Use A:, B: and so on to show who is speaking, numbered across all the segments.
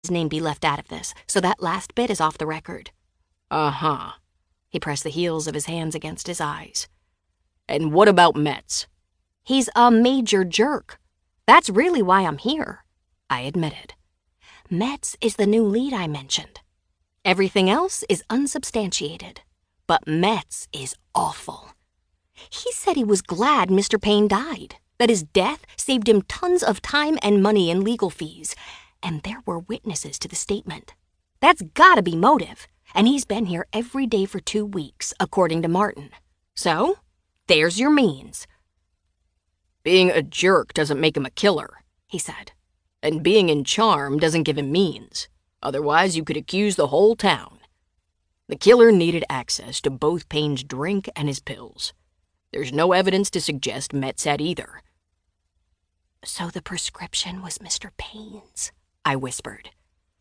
A: name be left out of this, so that last bit is off the record."
B: Uh-huh.
A: He pressed the heels of his hands against his eyes.
B: "And what about Metz?"
A: "He's a major jerk. That's really why I'm here," I admitted. "Metz is the new lead I mentioned. Everything else is unsubstantiated, but Metz is awful. He said he was glad Mr. Payne died, that his death saved him tons of time and money in legal fees, and there were witnesses to the statement. That's gotta be motive, and he's been here every day for 2 weeks, according to Martin. So, there's your means."
B: "Being a jerk doesn't make him a killer," he said. "And being in charm doesn't give him means. Otherwise, you could accuse the whole town. The killer needed access to both Payne's drink and his pills. There's no evidence to suggest Metz had either."
A: "So the prescription was Mr. Payne's," I whispered.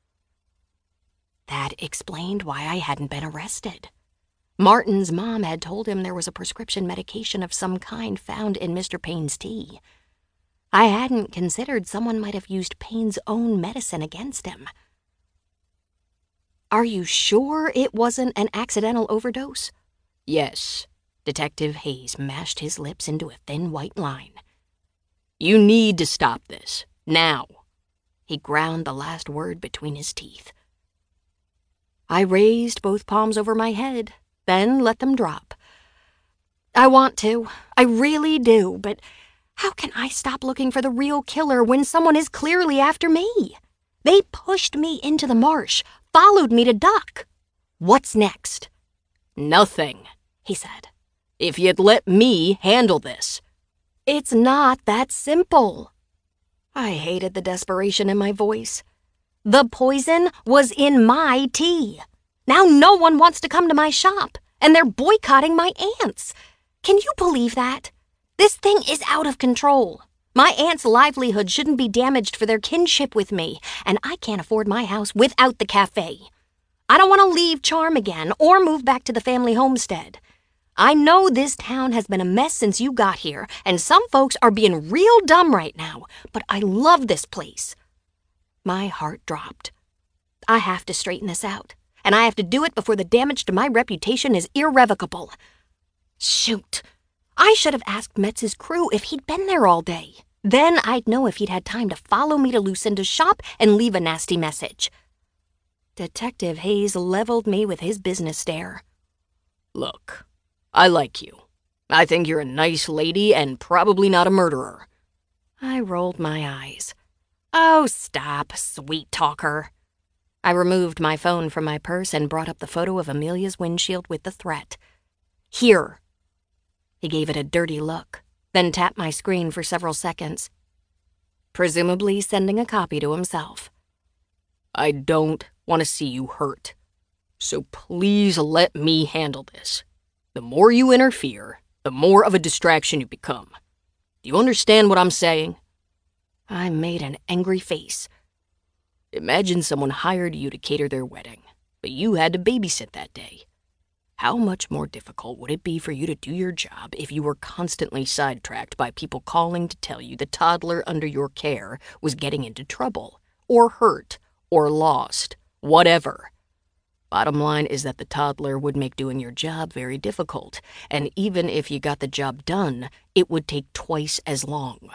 A: That explained why I hadn't been arrested. Martin's mom had told him there was a prescription medication of some kind found in Mr. Payne's tea. I hadn't considered someone might have used Payne's own medicine against him. "Are you sure it wasn't an accidental overdose?"
B: "Yes."
A: Detective Hayes mashed his lips into a thin white line.
B: "You need to stop this. Now."
A: He ground the last word between his teeth. I raised both palms over my head, then let them drop. "I want to. I really do, but how can I stop looking for the real killer when someone is clearly after me? They pushed me into the marsh, followed me to duck. What's next?"
B: "Nothing,"
A: he said.
B: "If you'd let me handle this."
A: "It's not that simple." I hated the desperation in my voice. "The poison was in my tea. Now no one wants to come to my shop, and they're boycotting my aunts. Can you believe that? This thing is out of control. My aunt's livelihood shouldn't be damaged for their kinship with me, and I can't afford my house without the cafe. I don't want to leave Charm again or move back to the family homestead. I know this town has been a mess since you got here, and some folks are being real dumb right now, but I love this place." My heart dropped. I have to straighten this out, and I have to do it before the damage to my reputation is irrevocable. Shoot. I should have asked Metz's crew if he'd been there all day. Then I'd know if he'd had time to follow me to Lucinda's shop and leave a nasty message. Detective Hayes leveled me with his business stare.
B: "Look, I like you. I think you're a nice lady and probably not a murderer."
A: I rolled my eyes. "Oh, stop, sweet talker." I removed my phone from my purse and brought up the photo of Amelia's windshield with the threat. "Here." He gave it a dirty look, then tapped my screen for several seconds, presumably sending a copy to himself.
B: "I don't want to see you hurt. So please let me handle this. The more you interfere, the more of a distraction you become. Do you understand what I'm saying?"
A: I made an angry face.
B: Imagine someone hired you to cater their wedding, but you had to babysit that day. How much more difficult would it be for you to do your job if you were constantly sidetracked by people calling to tell you the toddler under your care was getting into trouble, or hurt, or lost, whatever? Bottom line is that the toddler would make doing your job very difficult, and even if you got the job done, it would take twice as long.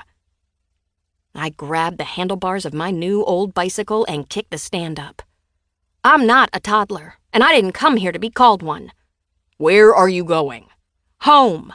B: I grabbed the handlebars of my new old bicycle and kicked the stand up. "I'm not a toddler, and I didn't come here to be called one." "Where are you going?"
A: "Home."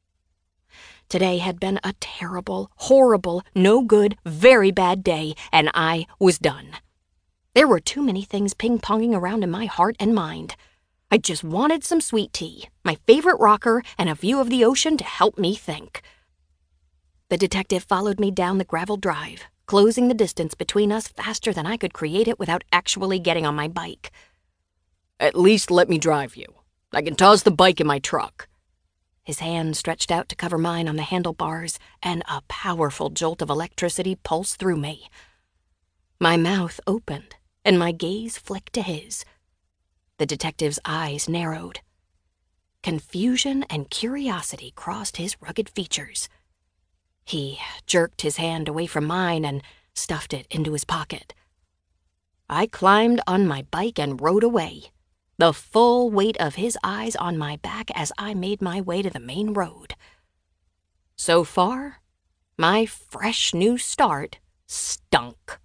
A: Today had been a terrible, horrible, no good, very bad day, and I was done. There were too many things ping-ponging around in my heart and mind. I just wanted some sweet tea, my favorite rocker, and a view of the ocean to help me think. The detective followed me down the gravel drive, closing the distance between us faster than I could create it without actually getting on my bike.
B: "At least let me drive you. I can toss the bike in my truck."
A: His hand stretched out to cover mine on the handlebars, and a powerful jolt of electricity pulsed through me. My mouth opened, and my gaze flicked to his. The detective's eyes narrowed. Confusion and curiosity crossed his rugged features. He jerked his hand away from mine and stuffed it into his pocket. I climbed on my bike and rode away, the full weight of his eyes on my back as I made my way to the main road. So far, my fresh new start stunk.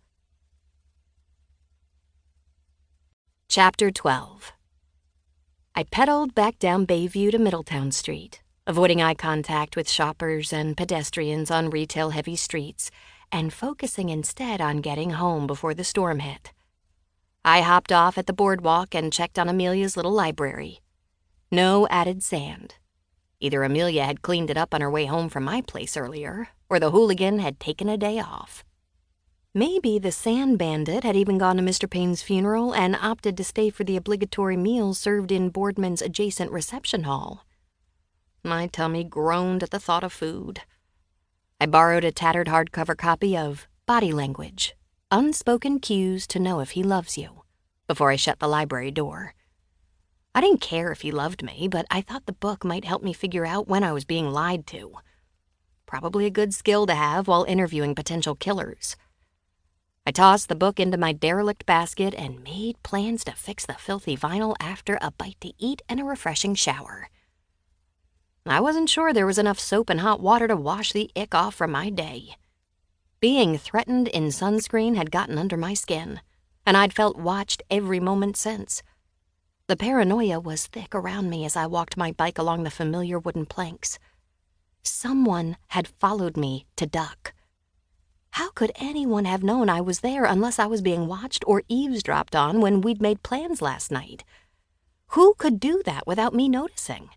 A: Chapter 12. I pedaled back down Bayview to Middletown Street, avoiding eye contact with shoppers and pedestrians on retail-heavy streets, and focusing instead on getting home before the storm hit. I hopped off at the boardwalk and checked on Amelia's little library. No added sand. Either Amelia had cleaned it up on her way home from my place earlier, or the hooligan had taken a day off. Maybe the sand bandit had even gone to Mr. Payne's funeral and opted to stay for the obligatory meal served in Boardman's adjacent reception hall. My tummy groaned at the thought of food. I borrowed a tattered hardcover copy of Body Language, Unspoken Cues to Know If He Loves You, before I shut the library door. I didn't care if he loved me, but I thought the book might help me figure out when I was being lied to. Probably a good skill to have while interviewing potential killers. I tossed the book into my derelict basket and made plans to fix the filthy vinyl after a bite to eat and a refreshing shower. I wasn't sure there was enough soap and hot water to wash the ick off from my day. Being threatened in sunscreen had gotten under my skin, and I'd felt watched every moment since. The paranoia was thick around me as I walked my bike along the familiar wooden planks. Someone had followed me to duck. How could anyone have known I was there unless I was being watched or eavesdropped on when we'd made plans last night? Who could do that without me noticing?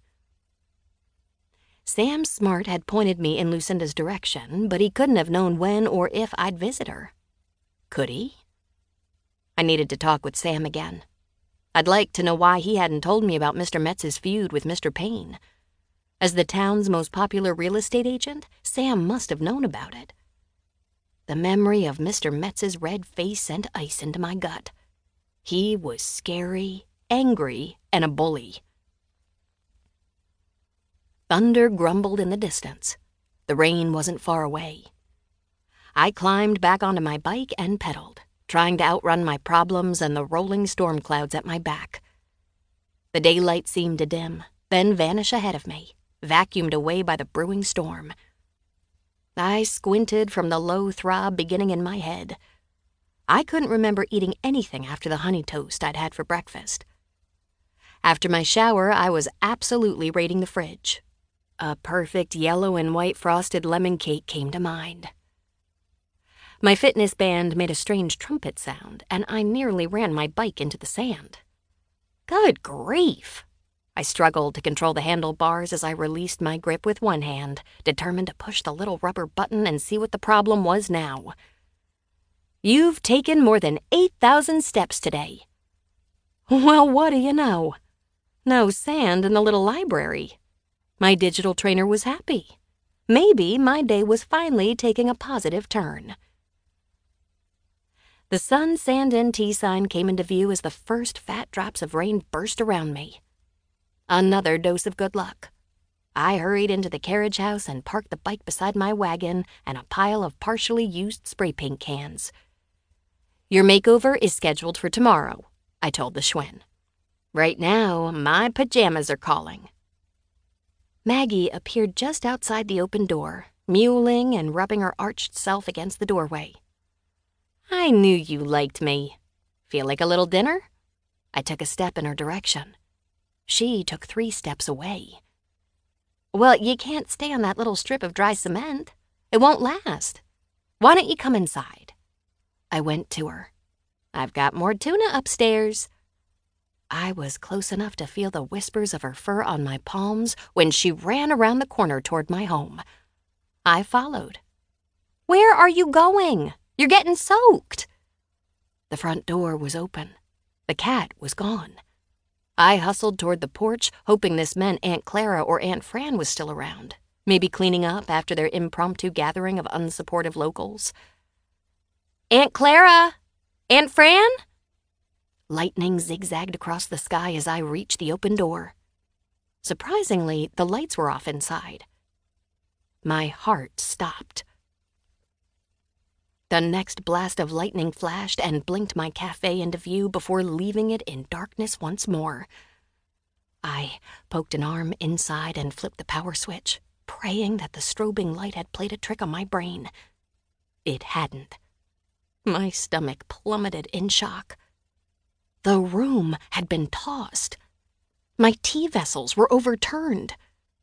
A: Sam Smart had pointed me in Lucinda's direction, but he couldn't have known when or if I'd visit her. Could he? I needed to talk with Sam again. I'd like to know why he hadn't told me about Mr. Metz's feud with Mr. Payne. As the town's most popular real estate agent, Sam must have known about it. The memory of Mr. Metz's red face sent ice into my gut. He was scary, angry, and a bully. Thunder grumbled in the distance. The rain wasn't far away. I climbed back onto my bike and pedaled, trying to outrun my problems and the rolling storm clouds at my back. The daylight seemed to dim, then vanish ahead of me, vacuumed away by the brewing storm. I squinted from the low throb beginning in my head. I couldn't remember eating anything after the honey toast I'd had for breakfast. After my shower, I was absolutely raiding the fridge. A perfect yellow and white frosted lemon cake came to mind. My fitness band made a strange trumpet sound, and I nearly ran my bike into the sand. Good grief! I struggled to control the handlebars as I released my grip with one hand, determined to push the little rubber button and see what the problem was now. You've taken more than 8,000 steps today. Well, what do you know? No sand in the little library. My digital trainer was happy. Maybe my day was finally taking a positive turn. The sun, sand, and tea sign came into view as the first fat drops of rain burst around me. Another dose of good luck. I hurried into the carriage house and parked the bike beside my wagon and a pile of partially used spray paint cans. Your makeover is scheduled for tomorrow, I told the Schwinn. Right now, my pajamas are calling. Maggie appeared just outside the open door, mewling and rubbing her arched self against the doorway. I knew you liked me. Feel like a little dinner? I took a step in her direction. She took 3 steps away. Well, you can't stay on that little strip of dry cement. It won't last. Why don't you come inside? I went to her. I've got more tuna upstairs. I was close enough to feel the whispers of her fur on my palms when she ran around the corner toward my home. I followed. Where are you going? You're getting soaked. The front door was open. The cat was gone. I hustled toward the porch, hoping this meant Aunt Clara or Aunt Fran was still around, maybe cleaning up after their impromptu gathering of unsupportive locals. Aunt Clara? Aunt Fran? Lightning zigzagged across the sky as I reached the open door. Surprisingly, the lights were off inside. My heart stopped. The next blast of lightning flashed and blinked my cafe into view before leaving it in darkness once more. I poked an arm inside and flipped the power switch, praying that the strobing light had played a trick on my brain. It hadn't. My stomach plummeted in shock. The room had been tossed. My tea vessels were overturned.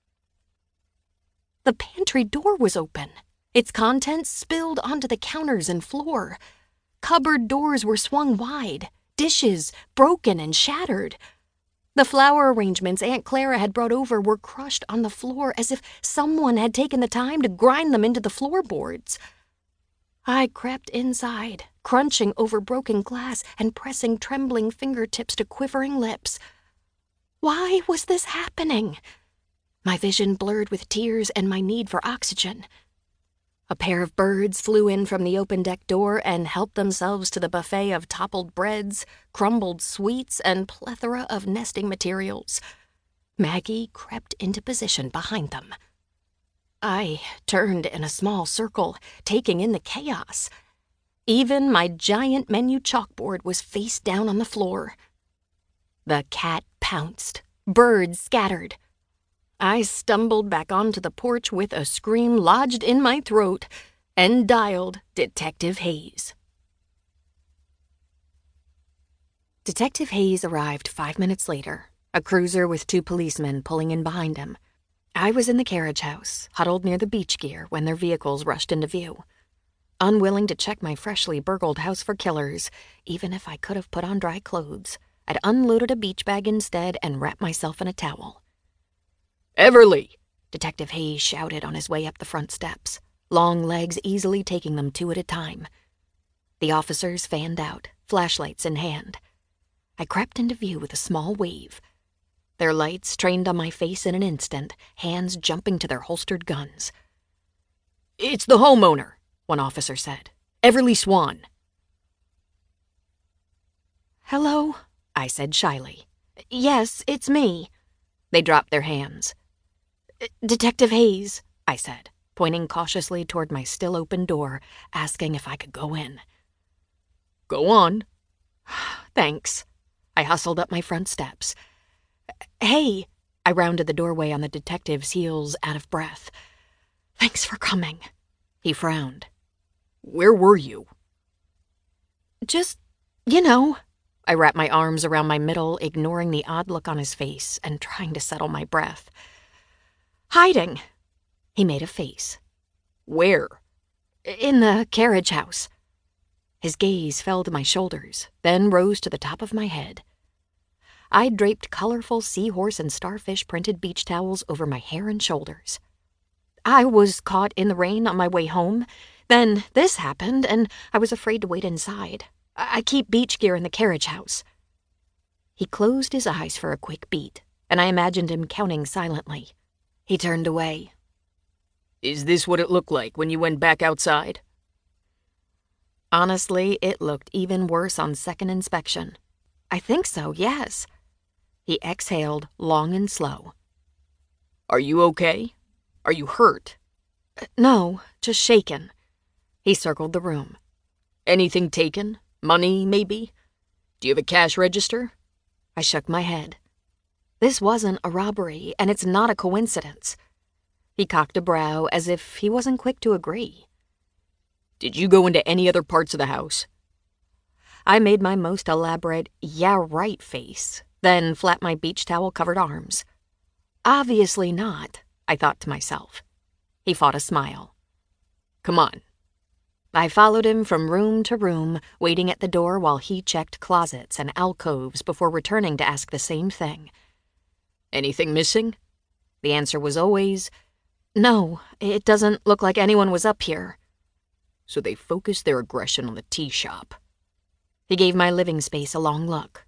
A: The pantry door was open. Its contents spilled onto the counters and floor. Cupboard doors were swung wide, dishes broken and shattered. The flower arrangements Aunt Clara had brought over were crushed on the floor as if someone had taken the time to grind them into the floorboards. I crept inside, crunching over broken glass and pressing trembling fingertips to quivering lips. Why was this happening? My vision blurred with tears and my need for oxygen. A pair of birds flew in from the open deck door and helped themselves to the buffet of toppled breads, crumbled sweets, and plethora of nesting materials. Maggie crept into position behind them. I turned in a small circle, taking in the chaos. Even my giant menu chalkboard was face down on the floor. The cat pounced. Birds scattered. I stumbled back onto the porch with a scream lodged in my throat and dialed Detective Hayes. Detective Hayes arrived 5 minutes later, a cruiser with 2 policemen pulling in behind him. I was in the carriage house, huddled near the beach gear when their vehicles rushed into view. Unwilling to check my freshly burgled house for killers, even if I could have put on dry clothes, I'd unloaded a beach bag instead and wrapped myself in a towel.
B: "Everly!"
A: Detective Hayes shouted on his way up the front steps, long legs easily taking them 2 at a time. The officers fanned out, flashlights in hand. I crept into view with a small wave. Their lights trained on my face in an instant, hands jumping to their holstered guns.
B: "It's the homeowner," one officer said. "Everly Swan."
A: "Hello," I said shyly. "Yes, it's me." They dropped their hands. "Detective Hayes," I said, pointing cautiously toward my still open door, asking if I could go in.
B: "Go on."
A: "Thanks." I hustled up my front steps. "Hey," I rounded the doorway on the detective's heels, out of breath. "Thanks for coming." He frowned.
B: "Where were you?"
A: "Just, I wrapped my arms around my middle, ignoring the odd look on his face and trying to settle my breath. "Hiding." He made a face.
B: "Where?"
A: "In the carriage house." His gaze fell to my shoulders, then rose to the top of my head. I draped colorful seahorse and starfish printed beach towels over my hair and shoulders. "I was caught in the rain on my way home. Then this happened, and I was afraid to wait inside. I keep beach gear in the carriage house." He closed his eyes for a quick beat, and I imagined him counting silently. He turned away.
B: "Is this what it looked like when you went back outside?"
A: Honestly, it looked even worse on second inspection. "I think so, yes." He exhaled long and slow.
B: "Are you okay? Are you hurt?"
A: "No, just shaken." He circled the room.
B: "Anything taken? Money, maybe? Do you have a cash register?"
A: I shook my head. "This wasn't a robbery, and it's not a coincidence." He cocked a brow as if he wasn't quick to agree.
B: "Did you go into any other parts of the house?"
A: I made my most elaborate "yeah, right" face, then flapped my beach towel-covered arms. "Obviously not," I thought to myself. He fought a smile.
B: "Come on."
A: I followed him from room to room, waiting at the door while he checked closets and alcoves before returning to ask the same thing.
B: "Anything missing?"
A: The answer was always, "No, it doesn't look like anyone was up here."
B: So they focused their aggression on the tea shop.
A: He gave my living space a long look.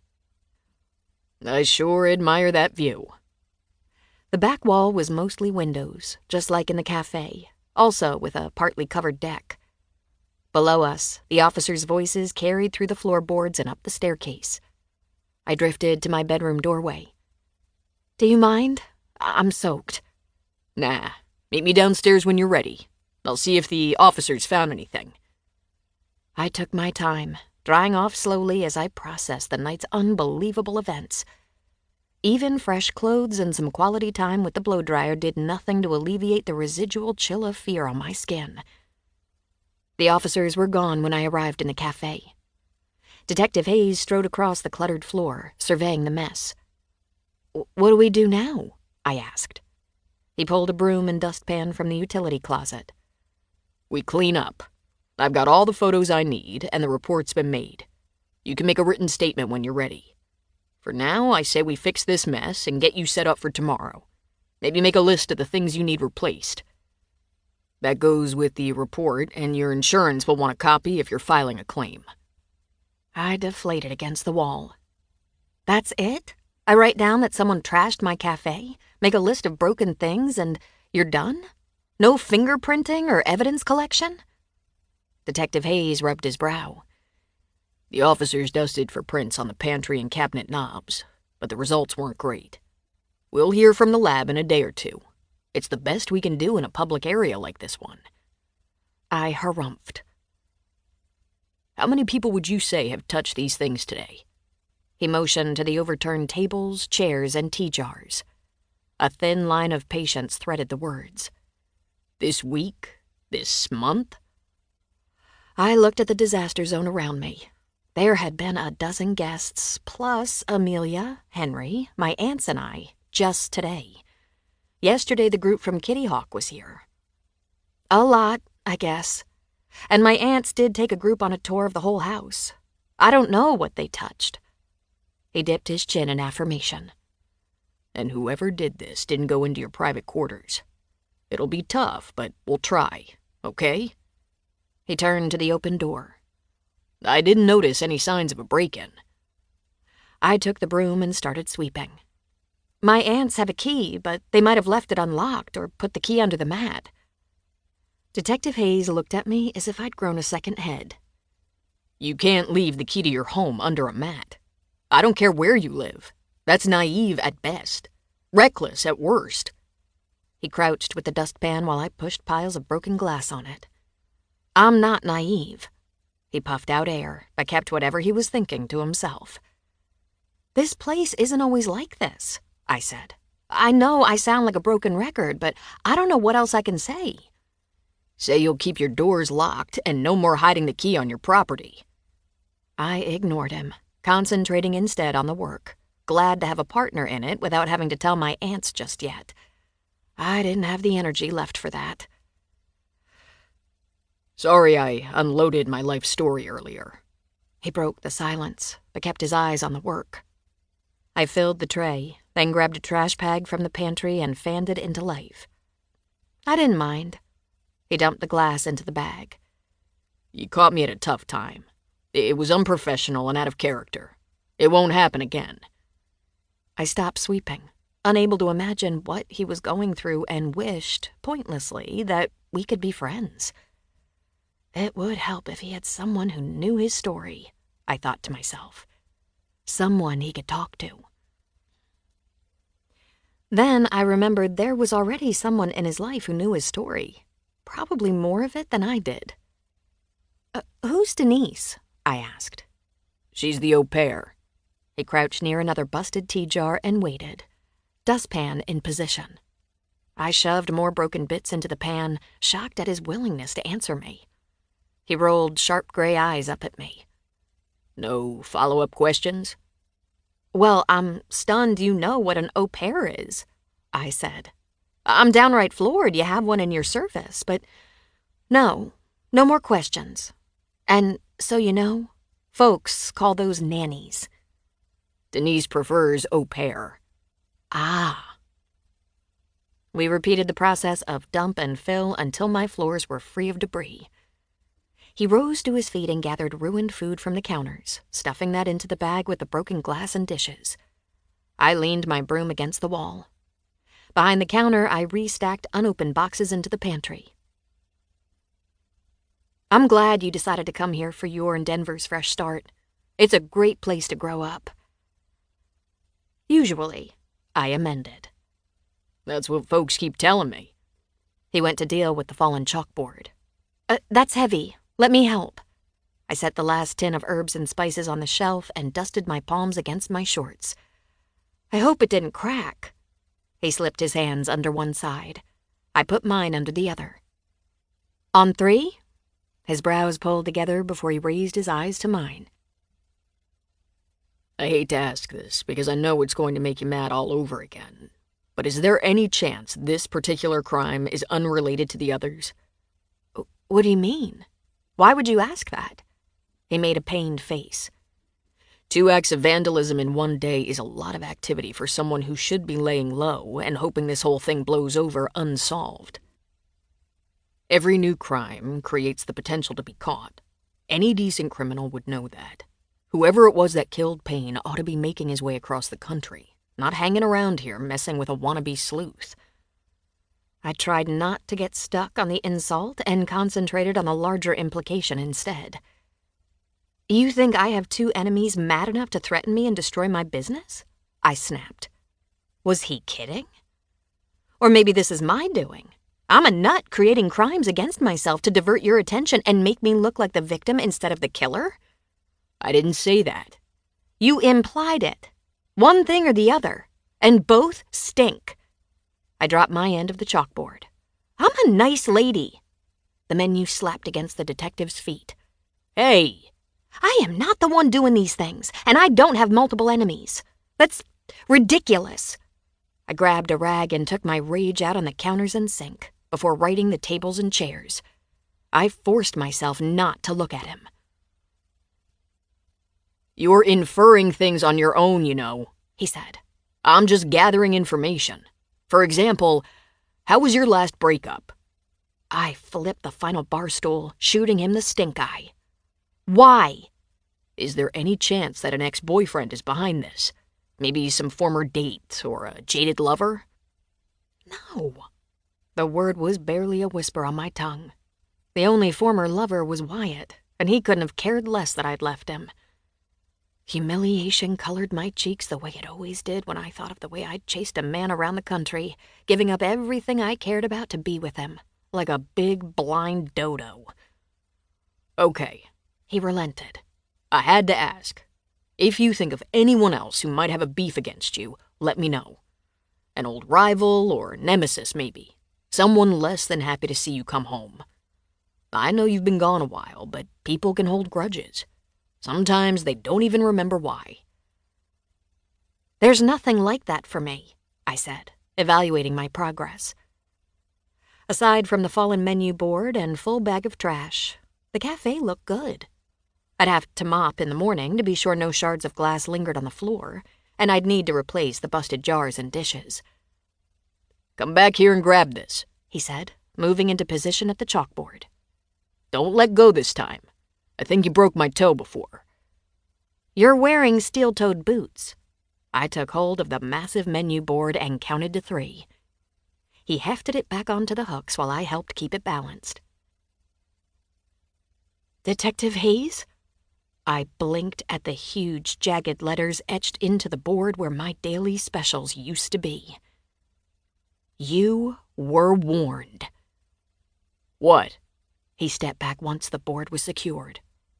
B: "I sure admire that view."
A: The back wall was mostly windows, just like in the cafe, also with a partly covered deck. Below us, the officers' voices carried through the floorboards and up the staircase. I drifted to my bedroom doorway. "Do you mind? I'm soaked."
B: "Nah, meet me downstairs when you're ready. I'll see if the officers found anything."
A: I took my time, drying off slowly as I processed the night's unbelievable events. Even fresh clothes and some quality time with the blow-dryer did nothing to alleviate the residual chill of fear on my skin. The officers were gone when I arrived in the cafe. Detective Hayes strode across the cluttered floor, surveying the mess. "What do we do now?" I asked. He pulled a broom and dustpan from the utility closet.
B: "We clean up. I've got all the photos I need, and the report's been made. You can make a written statement when you're ready. For now, I say we fix this mess and get you set up for tomorrow. Maybe make a list of the things you need replaced. That goes with the report, and your insurance will want a copy if you're filing a claim."
A: I deflated against the wall. That's it? I write down that someone trashed my cafe, make a list of broken things, and you're done? No fingerprinting or evidence collection? Detective Hayes rubbed his brow.
B: "The officers dusted for prints on the pantry and cabinet knobs, but the results weren't great. We'll hear from the lab in a day or two. It's the best we can do in a public area like this one."
A: I harumphed.
B: "How many people would you say have touched these things today?"
A: He motioned to the overturned tables, chairs, and tea jars. A thin line of patience threaded the words.
B: "This week? This month?"
A: I looked at the disaster zone around me. There had been a dozen guests, plus Amelia, Henry, my aunts, and I, just today. Yesterday, the group from Kitty Hawk was here. A lot, I guess. And my aunts did take a group on a tour of the whole house. I don't know what they touched. He dipped his chin in affirmation.
B: "And whoever did this didn't go into your private quarters. It'll be tough, but we'll try, okay?"
A: He turned to the open door.
B: "I didn't notice any signs of a break-in."
A: I took the broom and started sweeping. My aunts have a key, but they might have left it unlocked or put the key under the mat. Detective Hayes looked at me as if I'd grown a second head.
B: "You can't leave the key to your home under a mat. I don't care where you live. That's naive at best. Reckless at worst."
A: He crouched with the dustpan while I pushed piles of broken glass on it. "I'm not naive." He puffed out air, but kept whatever he was thinking to himself. "This place isn't always like this," I said. "I know I sound like a broken record, but I don't know what else I can say."
B: "Say you'll keep your doors locked and no more hiding the key on your property."
A: I ignored him, concentrating instead on the work, glad to have a partner in it without having to tell my aunts just yet. I didn't have the energy left for that.
B: "Sorry I unloaded my life story earlier."
A: He broke the silence, but kept his eyes on the work. I filled the tray, then grabbed a trash bag from the pantry and fanned it into life. I didn't mind. He dumped the glass into the bag.
B: "You caught me at a tough time. It was unprofessional and out of character. It won't happen again."
A: I stopped sweeping, unable to imagine what he was going through, and wished, pointlessly, that we could be friends. It would help if he had someone who knew his story, I thought to myself. Someone he could talk to. Then I remembered there was already someone in his life who knew his story. Probably more of it than I did. Who's Denise?" I asked.
B: "She's the au pair."
A: He crouched near another busted tea jar and waited, dustpan in position. I shoved more broken bits into the pan, shocked at his willingness to answer me. He rolled sharp gray eyes up at me.
B: "No follow-up questions?"
A: "Well, I'm stunned you know what an au pair is," I said. "I'm downright floored you have one in your service, but no more questions. And so you know, folks call those nannies."
B: "Denise prefers au pair."
A: "Ah." We repeated the process of dump and fill until my floors were free of debris. He rose to his feet and gathered ruined food from the counters, stuffing that into the bag with the broken glass and dishes. I leaned my broom against the wall. Behind the counter, I restacked unopened boxes into the pantry. "I'm glad you decided to come here for your and Denver's fresh start. It's a great place to grow up." "Usually," I amended.
B: "That's what folks keep telling me."
A: He went to deal with the fallen chalkboard. That's heavy. Let me help." I set the last tin of herbs and spices on the shelf and dusted my palms against my shorts. I hope it didn't crack. He slipped his hands under one side. I put mine under the other. On 3? His brows pulled together before he raised his eyes to mine.
B: I hate to ask this, because I know it's going to make you mad all over again. But is there any chance this particular crime is unrelated to the others?
A: What do you mean? Why would you ask that? He made a pained face.
B: 2 acts of vandalism in one day is a lot of activity for someone who should be laying low and hoping this whole thing blows over unsolved. Every new crime creates the potential to be caught. Any decent criminal would know that. Whoever it was that killed Payne ought to be making his way across the country, not hanging around here messing with a wannabe sleuth.
A: I tried not to get stuck on the insult and concentrated on the larger implication instead. You think I have 2 enemies mad enough to threaten me and destroy my business? I snapped. Was he kidding? Or maybe this is my doing. I'm a nut creating crimes against myself to divert your attention and make me look like the victim instead of the killer?
B: I didn't say that.
A: You implied it. One thing or the other. And both stink. I dropped my end of the chalkboard. I'm a nice lady. The menu slapped against the detective's feet.
B: Hey!
A: I am not the one doing these things, and I don't have multiple enemies. That's ridiculous. I grabbed a rag and took my rage out on the counters and sink, before righting the tables and chairs. I forced myself not to look at him.
B: You're inferring things on your own, you know,
A: he said.
B: I'm just gathering information. For example, how was your last breakup?
A: I flipped the final bar stool, shooting him the stink eye. Why?
B: Is there any chance that an ex-boyfriend is behind this? Maybe some former date or a jaded lover?
A: No. The word was barely a whisper on my tongue. The only former lover was Wyatt, and he couldn't have cared less that I'd left him. Humiliation colored my cheeks the way it always did when I thought of the way I'd chased a man around the country, giving up everything I cared about to be with him, like a big blind dodo.
B: Okay.
A: He relented.
B: I had to ask. If you think of anyone else who might have a beef against you, let me know. An old rival or nemesis, maybe. Someone less than happy to see you come home. I know you've been gone a while, but people can hold grudges. Sometimes they don't even remember why.
A: There's nothing like that for me, I said, evaluating my progress. Aside from the fallen menu board and full bag of trash, the cafe looked good. I'd have to mop in the morning to be sure no shards of glass lingered on the floor, and I'd need to replace the busted jars and dishes.
B: Come back here and grab this,
A: he said, moving into position at the chalkboard.
B: Don't let go this time. I think you broke my toe before.
A: You're wearing steel-toed boots. I took hold of the massive menu board and counted to 3. He hefted it back onto the hooks while I helped keep it balanced. Detective Hayes? I blinked at the huge, jagged letters etched into the board where my daily specials used to be. You were warned.
B: What?
A: He stepped back once the board was secured.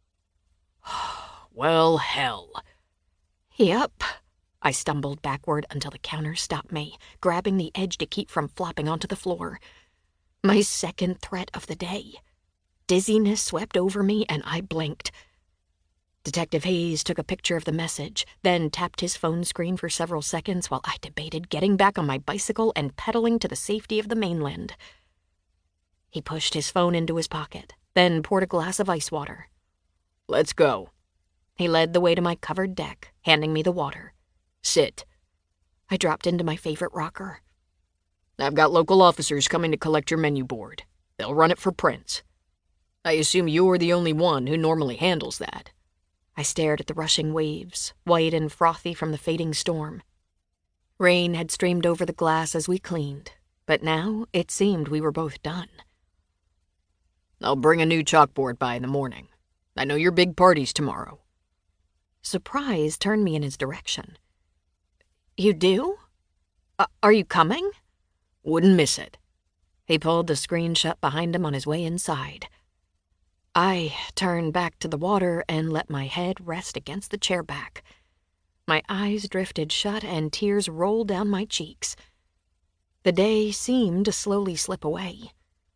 B: Well, hell.
A: Yep. I stumbled backward until the counter stopped me, grabbing the edge to keep from flopping onto the floor. My second threat of the day. Dizziness swept over me and I blinked. Detective Hayes took a picture of the message, then tapped his phone screen for several seconds while I debated getting back on my bicycle and pedaling to the safety of the mainland. He pushed his phone into his pocket, then poured a glass of ice water.
B: Let's go.
A: He led the way to my covered deck, handing me the water.
B: Sit.
A: I dropped into my favorite rocker.
B: I've got local officers coming to collect your menu board. They'll run it for prints. I assume you're the only one who normally handles that.
A: I stared at the rushing waves, white and frothy from the fading storm. Rain had streamed over the glass as we cleaned, but now it seemed we were both done.
B: I'll bring a new chalkboard by in the morning. I know your big party's tomorrow.
A: Surprise turned me in his direction. You do? Are you coming?
B: Wouldn't miss it.
A: He pulled the screen shut behind him on his way inside. I turned back to the water and let my head rest against the chair back. My eyes drifted shut and tears rolled down my cheeks. The day seemed to slowly slip away.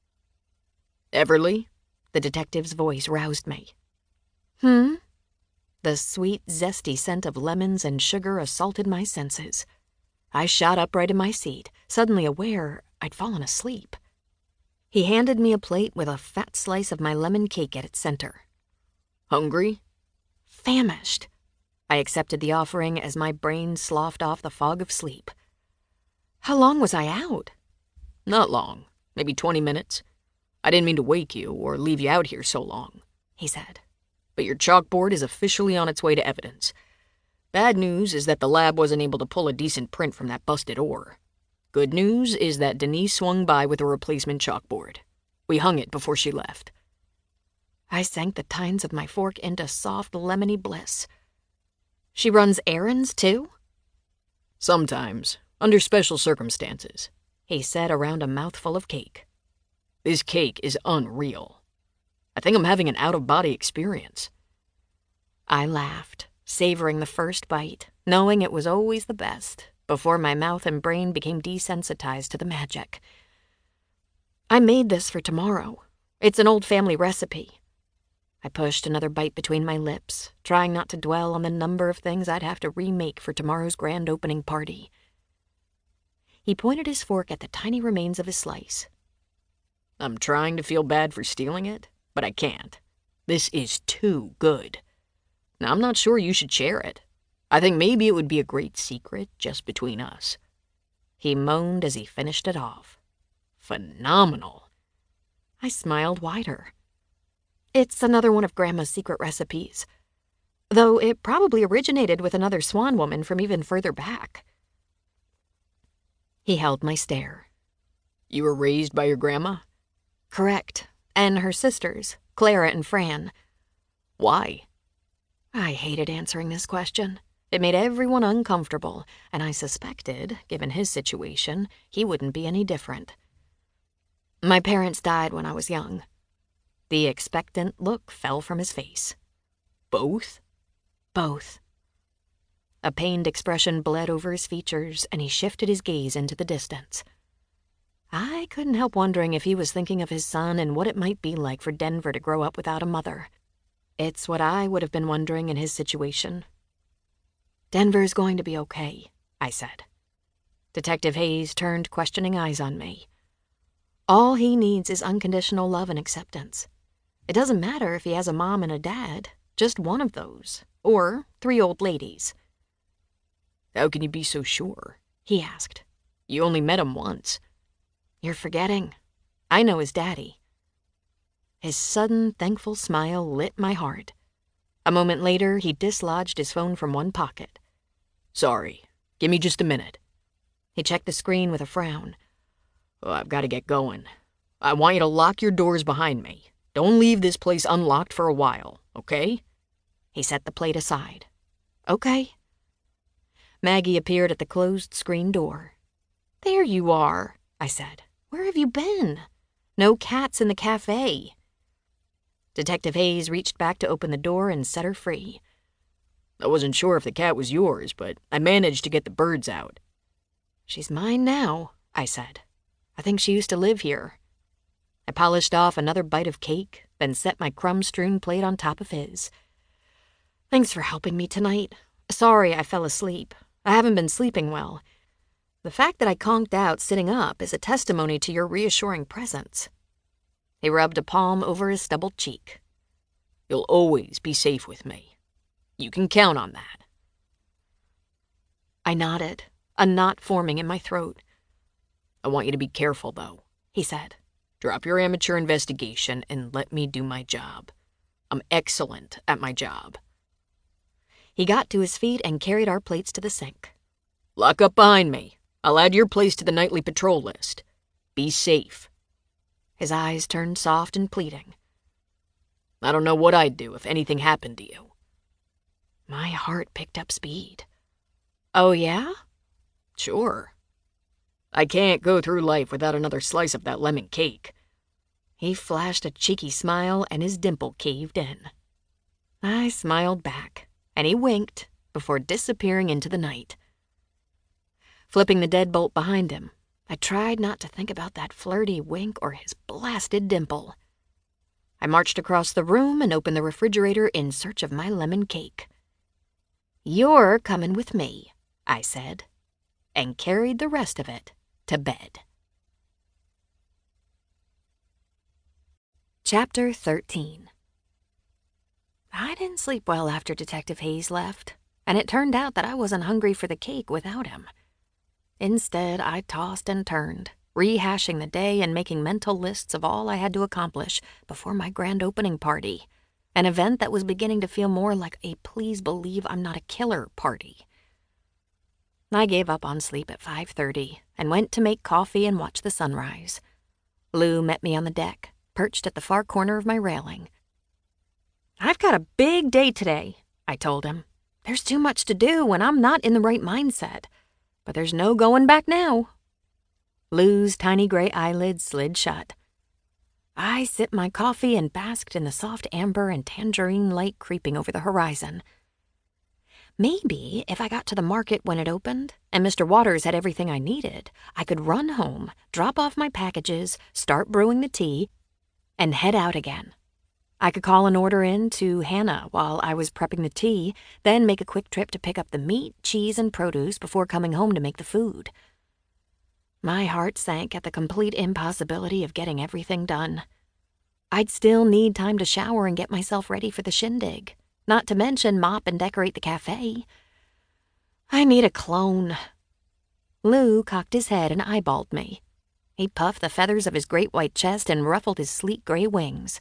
B: "Everly?"
A: The detective's voice roused me. "Hmm?" The sweet, zesty scent of lemons and sugar assaulted my senses. I shot upright in my seat, suddenly aware I'd fallen asleep. He handed me a plate with a fat slice of my lemon cake at its center.
B: "Hungry?"
A: Famished. I accepted the offering as my brain sloughed off the fog of sleep. How long was I out?
B: "Not long. Maybe 20 minutes. I didn't mean to wake you or leave you out here so long," he said. "But your chalkboard is officially on its way to evidence. Bad news is that the lab wasn't able to pull a decent print from that busted ore. Good news is that Denise swung by with a replacement chalkboard. We hung it before she left."
A: I sank the tines of my fork into soft, lemony bliss. She runs errands, too?
B: "Sometimes, under special circumstances,"
A: he said around a mouthful of cake.
B: "This cake is unreal. I think I'm having an out-of-body experience."
A: I laughed, savoring the first bite, knowing it was always the best, before my mouth and brain became desensitized to the magic. I made this for tomorrow. It's an old family recipe. I pushed another bite between my lips, trying not to dwell on the number of things I'd have to remake for tomorrow's grand opening party. He pointed his fork at the tiny remains of his slice.
B: "I'm trying to feel bad for stealing it, but I can't. This is too good. Now, I'm not sure you should share it. I think maybe it would be a great secret just between us."
A: He moaned as he finished it off.
B: "Phenomenal."
A: I smiled wider. It's another one of Grandma's secret recipes, though it probably originated with another Swan woman from even further back. He held my stare.
B: "You were raised by your grandma?"
A: Correct, and her sisters, Clara and Fran.
B: "Why?"
A: I hated answering this question. It made everyone uncomfortable, and I suspected, given his situation, he wouldn't be any different. My parents died when I was young. The expectant look fell from his face.
B: "Both?"
A: Both. A pained expression bled over his features, and he shifted his gaze into the distance. I couldn't help wondering if he was thinking of his son and what it might be like for Denver to grow up without a mother. It's what I would have been wondering in his situation. "Denver's going to be okay," I said. Detective Hayes turned questioning eyes on me. All he needs is unconditional love and acceptance. It doesn't matter if he has a mom and a dad, just one of those, or 3 old ladies.
B: "How can you be so sure?"
A: he asked.
B: "You only met him once."
A: "You're forgetting. I know his daddy." His sudden, thankful smile lit my heart. A moment later, he dislodged his phone from one pocket.
B: "Sorry. Give me just a minute."
A: He checked the screen with a frown.
B: "Oh, I've got to get going. I want you to lock your doors behind me. Don't leave this place unlocked for a while, okay?"
A: He set the plate aside. "Okay." Maggie appeared at the closed screen door. "There you are," I said. "Where have you been? No cats in the cafe." Detective Hayes reached back to open the door and set her free.
B: "I wasn't sure if the cat was yours, but I managed to get the birds out."
A: "She's mine now," I said. "I think she used to live here." I polished off another bite of cake, then set my crumb-strewn plate on top of his. "Thanks for helping me tonight. Sorry I fell asleep. I haven't been sleeping well. The fact that I conked out sitting up is a testimony to your reassuring presence." He rubbed a palm over his stubbled cheek.
B: "You'll always be safe with me. You can count on that."
A: I nodded, a knot forming in my throat.
B: "I want you to be careful, though,"
A: he said.
B: "Drop your amateur investigation and let me do my job. I'm excellent at my job."
A: He got to his feet and carried our plates to the sink.
B: "Lock up behind me. I'll add your place to the nightly patrol list. Be safe."
A: His eyes turned soft and pleading.
B: "I don't know what I'd do if anything happened to you."
A: My heart picked up speed. "Oh, yeah?"
B: "Sure. I can't go through life without another slice of that lemon cake."
A: He flashed a cheeky smile and his dimple caved in. I smiled back, and he winked before disappearing into the night. Flipping the deadbolt behind him, I tried not to think about that flirty wink or his blasted dimple. I marched across the room and opened the refrigerator in search of my lemon cake. "You're coming with me," I said, and carried the rest of it to bed. Chapter 13. I didn't sleep well after Detective Hayes left, and it turned out that I wasn't hungry for the cake without him. Instead, I tossed and turned, rehashing the day and making mental lists of all I had to accomplish before my grand opening party, an event that was beginning to feel more like a please believe I'm not a killer party. I gave up on sleep at 5:30 and went to make coffee and watch the sunrise. Lou met me on the deck, perched at the far corner of my railing. "I've got a big day today," I told him. "There's too much to do when I'm not in the right mindset, but there's no going back now." Lou's tiny gray eyelids slid shut. I sipped my coffee and basked in the soft amber and tangerine light creeping over the horizon. Maybe if I got to the market when it opened and Mr. Waters had everything I needed, I could run home, drop off my packages, start brewing the tea, and head out again. I could call an order in to Hannah while I was prepping the tea, then make a quick trip to pick up the meat, cheese, and produce before coming home to make the food. My heart sank at the complete impossibility of getting everything done. I'd still need time to shower and get myself ready for the shindig, not to mention mop and decorate the cafe. I need a clone. Lou cocked his head and eyeballed me. He puffed the feathers of his great white chest and ruffled his sleek gray wings.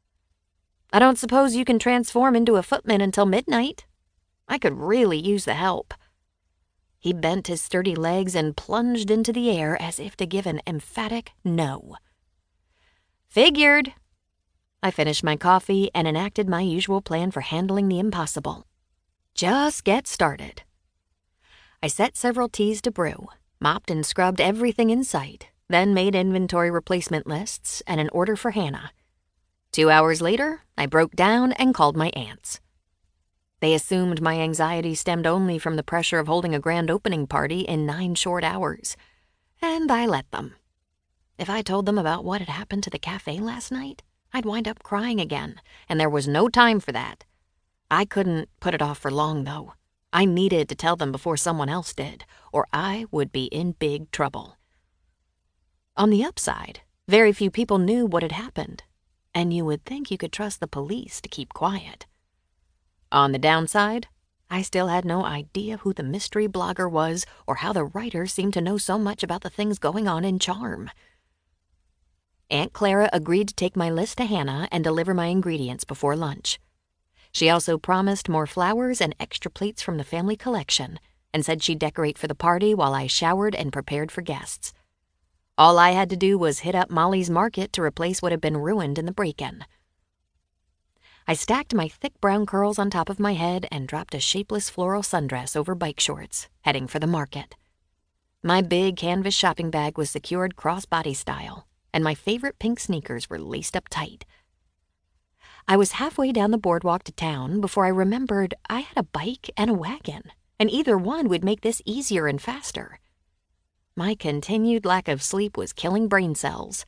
A: "I don't suppose you can transform into a footman until midnight? I could really use the help." He bent his sturdy legs and plunged into the air as if to give an emphatic no. "Figured." I finished my coffee and enacted my usual plan for handling the impossible. Just get started. I set several teas to brew, mopped and scrubbed everything in sight, then made inventory replacement lists and an order for Hannah. 2 hours later, I broke down and called my aunts. They assumed my anxiety stemmed only from the pressure of holding a grand opening party in 9 short hours, and I let them. If I told them about what had happened to the cafe last night, I'd wind up crying again, and there was no time for that. I couldn't put it off for long, though. I needed to tell them before someone else did, or I would be in big trouble. On the upside, very few people knew what had happened, and you would think you could trust the police to keep quiet. On the downside, I still had no idea who the mystery blogger was or how the writer seemed to know so much about the things going on in Charm. Aunt Clara agreed to take my list to Hannah and deliver my ingredients before lunch. She also promised more flowers and extra plates from the family collection and said she'd decorate for the party while I showered and prepared for guests. All I had to do was hit up Molly's Market to replace what had been ruined in the break-in. I stacked my thick brown curls on top of my head and dropped a shapeless floral sundress over bike shorts, heading for the market. My big canvas shopping bag was secured crossbody style, and my favorite pink sneakers were laced up tight. I was halfway down the boardwalk to town before I remembered I had a bike and a wagon, and either one would make this easier and faster. My continued lack of sleep was killing brain cells.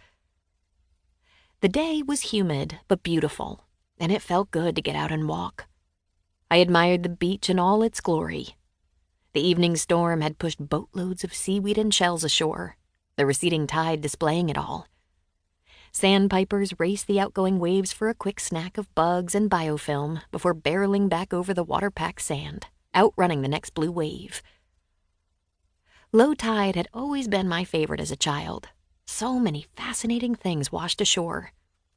A: The day was humid but beautiful, and it felt good to get out and walk. I admired the beach in all its glory. The evening storm had pushed boatloads of seaweed and shells ashore, the receding tide displaying it all. Sandpipers raced the outgoing waves for a quick snack of bugs and biofilm before barreling back over the water-packed sand, outrunning the next blue wave. Low tide had always been my favorite as a child. So many fascinating things washed ashore.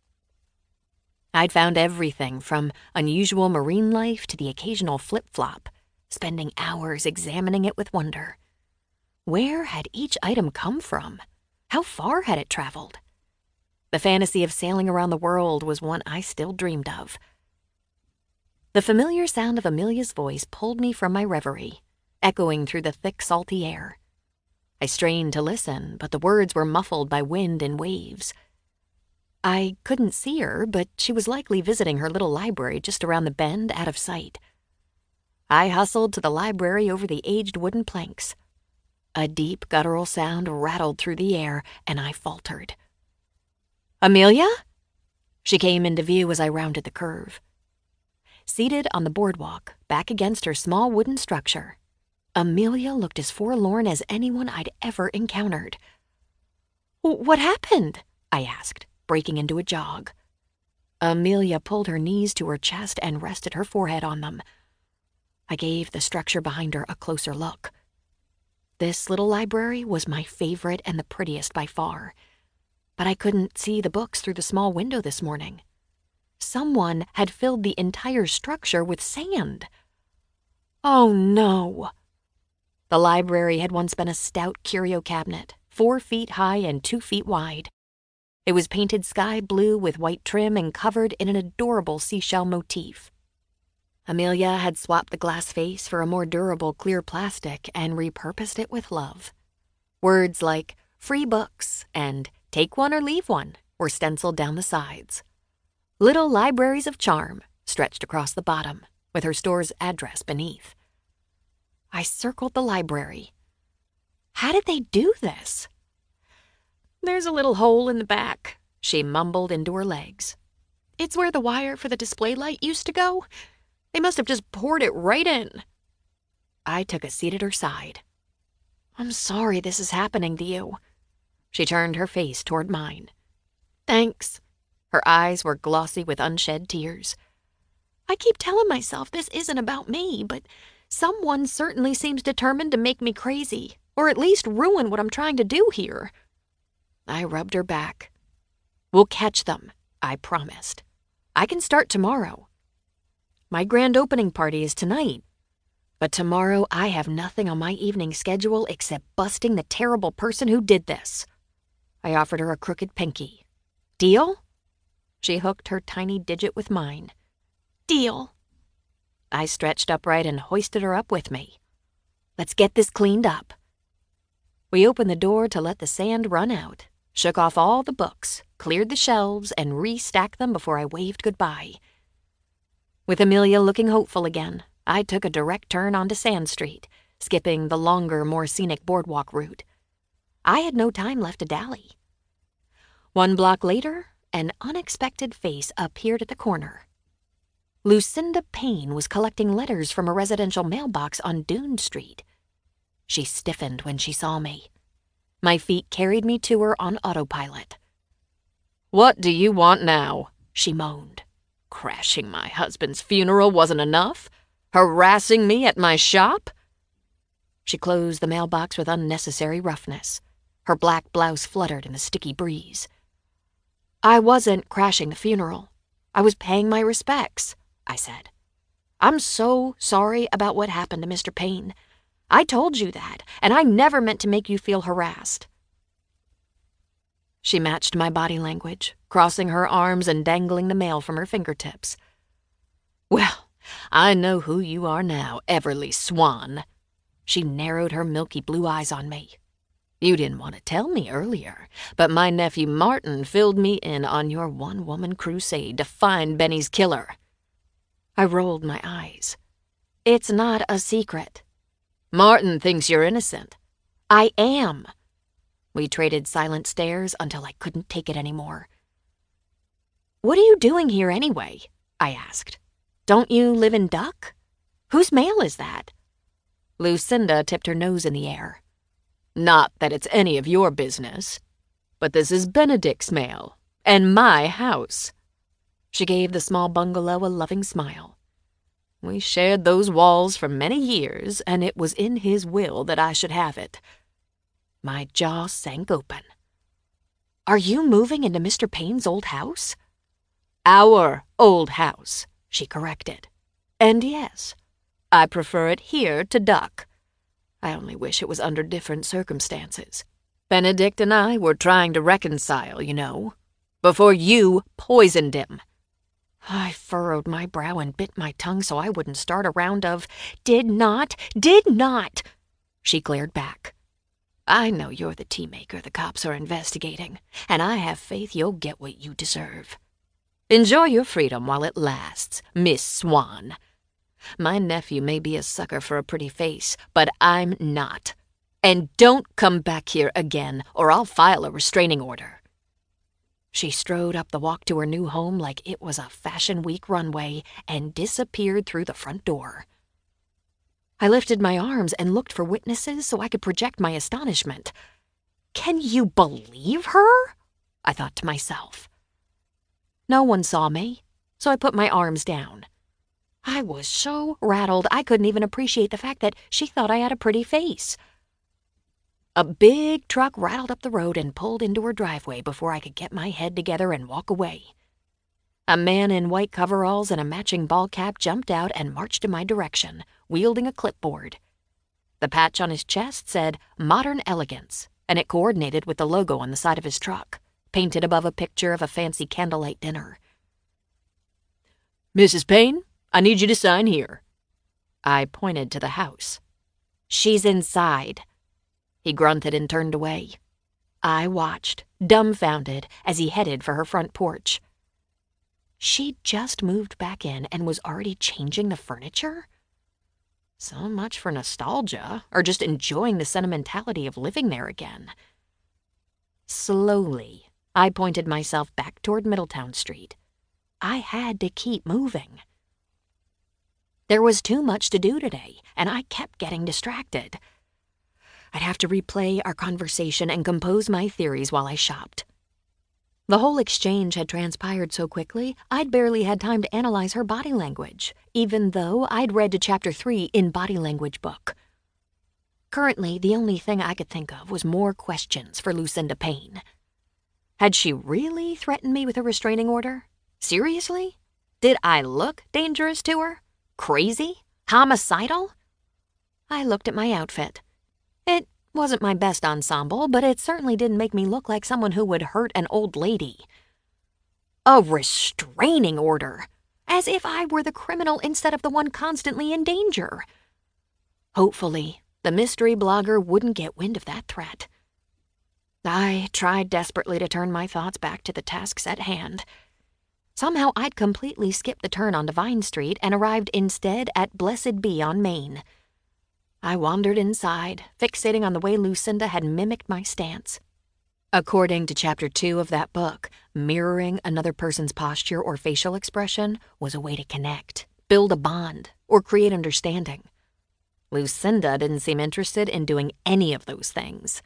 A: I'd found everything from unusual marine life to the occasional flip-flop, spending hours examining it with wonder. Where had each item come from? How far had it traveled? The fantasy of sailing around the world was one I still dreamed of. The familiar sound of Amelia's voice pulled me from my reverie, echoing through the thick, salty air. I strained to listen, but the words were muffled by wind and waves. I couldn't see her, but she was likely visiting her little library just around the bend, out of sight. I hustled to the library over the aged wooden planks. A deep guttural sound rattled through the air, and I faltered. "Amelia?" She came into view as I rounded the curve. Seated on the boardwalk, back against her small wooden structure, Amelia looked as forlorn as anyone I'd ever encountered. "What happened?" I asked, breaking into a jog. Amelia pulled her knees to her chest and rested her forehead on them. I gave the structure behind her a closer look. This little library was my favorite and the prettiest by far, but I couldn't see the books through the small window this morning. Someone had filled the entire structure with sand. Oh no! The library had once been a stout curio cabinet, 4 feet high and 2 feet wide. It was painted sky blue with white trim and covered in an adorable seashell motif. Amelia had swapped the glass face for a more durable clear plastic and repurposed it with love. Words like "free books" and "take one or leave one" were stenciled down the sides. Little libraries of charm stretched across the bottom, with her store's address beneath. I circled the library. How did they do this? "There's a little hole in the back," she mumbled into her legs. "It's where the wire for the display light used to go. They must have just poured it right in." I took a seat at her side. "I'm sorry this is happening to you." She turned her face toward mine. "Thanks." Her eyes were glossy with unshed tears. "I keep telling myself this isn't about me, but someone certainly seems determined to make me crazy, or at least ruin what I'm trying to do here." I rubbed her back. "We'll catch them," I promised. "I can start tomorrow. My grand opening party is tonight, but tomorrow I have nothing on my evening schedule except busting the terrible person who did this." I offered her a crooked pinky. "Deal?" She hooked her tiny digit with mine. "Deal." I stretched upright and hoisted her up with me. "Let's get this cleaned up." We opened the door to let the sand run out, shook off all the books, cleared the shelves, and restacked them before I waved goodbye. With Amelia looking hopeful again, I took a direct turn onto Sand Street, skipping the longer, more scenic boardwalk route. I had no time left to dally. 1 block later, an unexpected face appeared at the corner. Lucinda Payne was collecting letters from a residential mailbox on Dune Street. She stiffened when she saw me. My feet carried me to her on autopilot. "What do you want now?" she moaned. "Crashing my husband's funeral wasn't enough? Harassing me at my shop?" She closed the mailbox with unnecessary roughness. Her black blouse fluttered in the sticky breeze. "I wasn't crashing the funeral. I was paying my respects," I said. "I'm so sorry about what happened to Mr. Payne. I told you that, and I never meant to make you feel harassed." She matched my body language, crossing her arms and dangling the mail from her fingertips. "Well, I know who you are now, Everly Swan." She narrowed her milky blue eyes on me. "You didn't want to tell me earlier, but my nephew Martin filled me in on your one-woman crusade to find Benny's killer." I rolled my eyes. "It's not a secret." "Martin thinks you're innocent." "I am." We traded silent stares until I couldn't take it anymore. "What are you doing here anyway?" I asked. "Don't you live in Duck? Whose mail is that?" Lucinda tipped her nose in the air. "Not that it's any of your business, but this is Benedict's mail, and my house." She gave the small bungalow a loving smile. "We shared those walls for many years, and it was in his will that I should have it." My jaw sank open. "Are you moving into Mr. Payne's old house?" "Our old house," she corrected. "And yes, I prefer it here to Duck. I only wish it was under different circumstances. Benedict and I were trying to reconcile, you know, before you poisoned him." I furrowed my brow and bit my tongue so I wouldn't start a round of, did not, she glared back.
B: I know you're the tea maker the cops are investigating, and I have faith you'll get what you deserve. Enjoy your freedom while it lasts, Miss Swan. My nephew may be a sucker for a pretty face, but I'm not. And don't come back here again, or I'll file a restraining order." She strode up the walk to her new home like it was a Fashion Week runway and disappeared through the front door. I lifted my arms and looked for witnesses so I could project my astonishment. Can you believe her? I thought to myself. No one saw me, so I put my arms down. I was so rattled I couldn't even appreciate the fact that she thought I had a pretty face. A big truck rattled up the road and pulled into her driveway before I could get my head together and walk away. A man in white coveralls and a matching ball cap jumped out and marched in my direction, wielding a clipboard. The patch on his chest said Modern Elegance, and it coordinated with the logo on the side of his truck, painted above a picture of a fancy candlelight dinner. "Mrs. Payne, I need you to sign here." I pointed to the house. "She's inside." He grunted and turned away. I watched, dumbfounded, as he headed for her front porch. She'd just moved back in and was already changing the furniture? So much for nostalgia, or just enjoying the sentimentality of living there again. Slowly, I pointed myself back toward Middletown Street. I had to keep moving. There was too much to do today, and I kept getting distracted. I'd have to replay our conversation and compose my theories while I shopped. The whole exchange had transpired so quickly, I'd barely had time to analyze her body language, even though I'd read to Chapter 3 in Body Language book. Currently, the only thing I could think of was more questions for Lucinda Payne. Had she really threatened me with a restraining order? Seriously? Did I look dangerous to her? Crazy? Homicidal? I looked at my outfit. It wasn't my best ensemble, but it certainly didn't make me look like someone who would hurt an old lady. A restraining order, as if I were the criminal instead of the one constantly in danger. Hopefully, the mystery blogger wouldn't get wind of that threat. I tried desperately to turn my thoughts back to the tasks at hand. Somehow I'd completely skipped the turn onto Vine Street and arrived instead at Blessed Be on Main. I wandered inside, fixating on the way Lucinda had mimicked my stance. According to Chapter 2 of that book, mirroring another person's posture or facial expression was a way to connect, build a bond, or create understanding. Lucinda didn't seem interested in doing any of those things.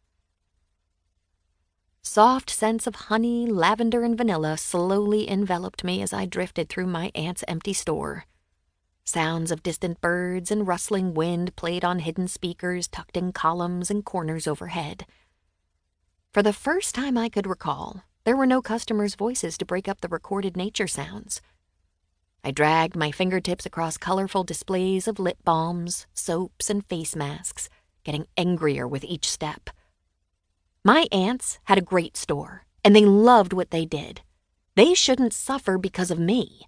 B: Soft scents of honey, lavender, and vanilla slowly enveloped me as I drifted through my aunt's empty store. Sounds of distant birds and rustling wind played on hidden speakers tucked in columns and corners overhead. For the first time I could recall, there were no customers' voices to break up the recorded nature sounds. I dragged my fingertips across colorful displays of lip balms, soaps, and face masks, getting angrier with each step. My aunts had a great store, and they loved what they did. They shouldn't suffer because of me.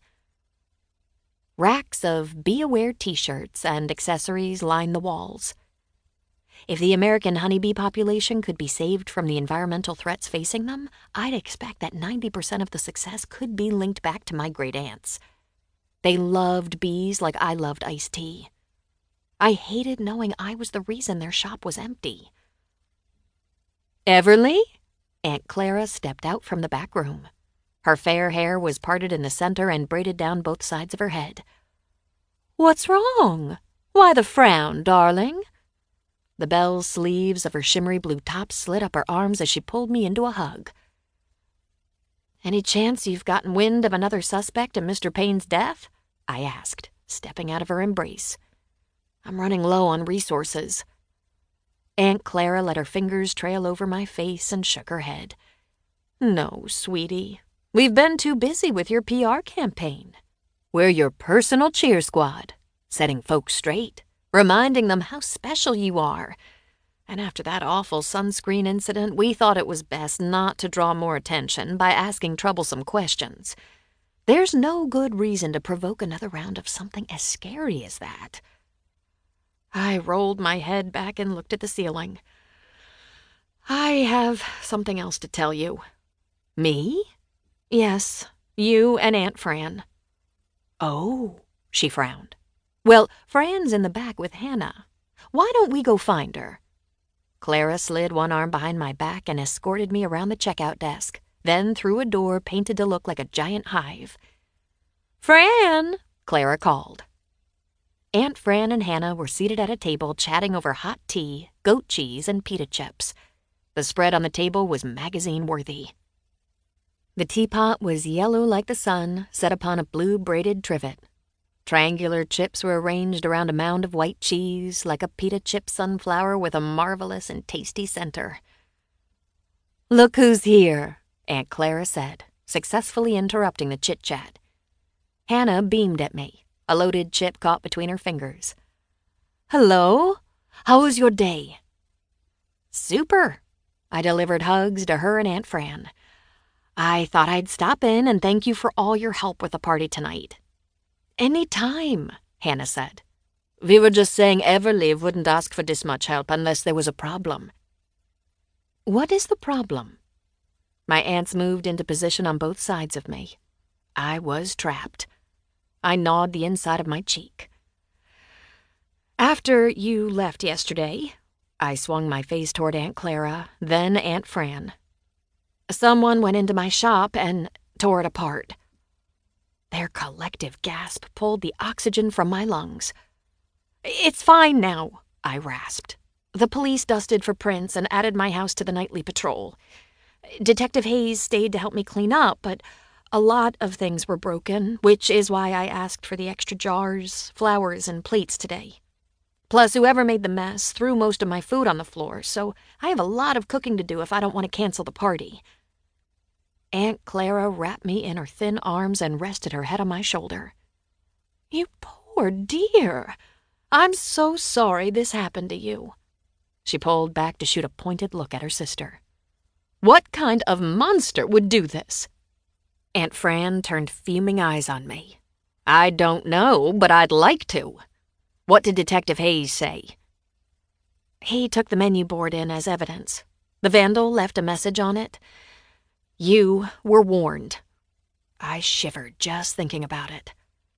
B: Racks of Be Aware t-shirts and accessories lined the walls. If the American honeybee population could be saved from the environmental threats facing them, I'd expect that 90% of the success could be linked back to my great-aunts. They loved bees like I loved iced tea. I hated knowing I was the reason their shop was empty. "Everly?" Aunt Clara stepped out from the back room. Her fair hair was parted in the center and braided down both sides of her head. "What's wrong? Why the frown, darling?" The bell sleeves of her shimmery blue top slid up her arms as she pulled me into a hug. "Any chance you've gotten wind of another suspect in Mr. Payne's death?" I asked, stepping out of her embrace. "I'm running low on resources." Aunt Clara let her fingers trail over my face and shook her head. "No, sweetie. We've been too busy with your PR campaign. We're your personal cheer squad, setting folks straight, reminding them how special you are. And after that awful sunscreen incident, we thought it was best not to draw more attention by asking troublesome questions. There's no good reason to provoke another round of something as scary as that." I rolled my head back and looked at the ceiling.
A: I have something else to tell you.
B: Me?
A: Yes, you and Aunt Fran.
B: Oh, she frowned.
A: Well, Fran's in the back with Hannah. Why don't we go find her?
B: Clara slid one arm behind my back and escorted me around the checkout desk, then through a door painted to look like a giant hive.
A: Fran,
B: Clara called. Aunt Fran and Hannah were seated at a table chatting over hot tea, goat cheese, and pita chips. The spread on the table was magazine-worthy. The teapot was yellow like the sun, set upon a blue braided trivet. Triangular chips were arranged around a mound of white cheese, like a pita chip sunflower with a marvelous and tasty center.
A: Look who's here,
B: Aunt Clara said, successfully interrupting the chit-chat. Hannah beamed at me, a loaded chip caught between her fingers.
A: Hello? How was your day?
B: Super. I delivered hugs to her and Aunt Fran.
A: I thought I'd stop in and thank you for all your help with the party tonight.
B: Any time, Hannah said. We were just saying Everleigh wouldn't ask for this much help unless there was a problem.
A: What is the problem?
B: My aunts moved into position on both sides of me. I was trapped. I gnawed the inside of my cheek.
A: After you left yesterday,
B: I swung my face toward Aunt Clara, then Aunt Fran.
A: Someone went into my shop and tore it apart.
B: Their collective gasp pulled the oxygen from my lungs.
A: It's fine now, I rasped. The police dusted for prints and added my house to the nightly patrol. Detective Hayes stayed to help me clean up, but a lot of things were broken, which is why I asked for the extra jars, flowers, and plates today. Plus, whoever made the mess threw most of my food on the floor, so I have a lot of cooking to do if I don't want to cancel the party.
B: Aunt Clara wrapped me in her thin arms and rested her head on my shoulder.
A: You poor dear. I'm so sorry this happened to you.
B: She pulled back to shoot a pointed look at her sister.
A: What kind of monster would do this?
B: Aunt Fran turned fuming eyes on me. I don't know, but I'd like to. What did Detective Hayes say?
A: He took the menu board in as evidence. The vandal left a message on it. You were warned.
B: I shivered just thinking about it.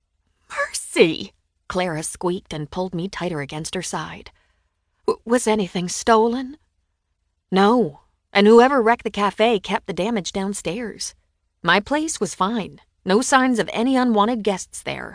A: Mercy! Clara squeaked and pulled me tighter against her side. Was anything stolen?
B: No, and whoever wrecked the cafe kept the damage downstairs. My place was fine. No signs of any unwanted guests there.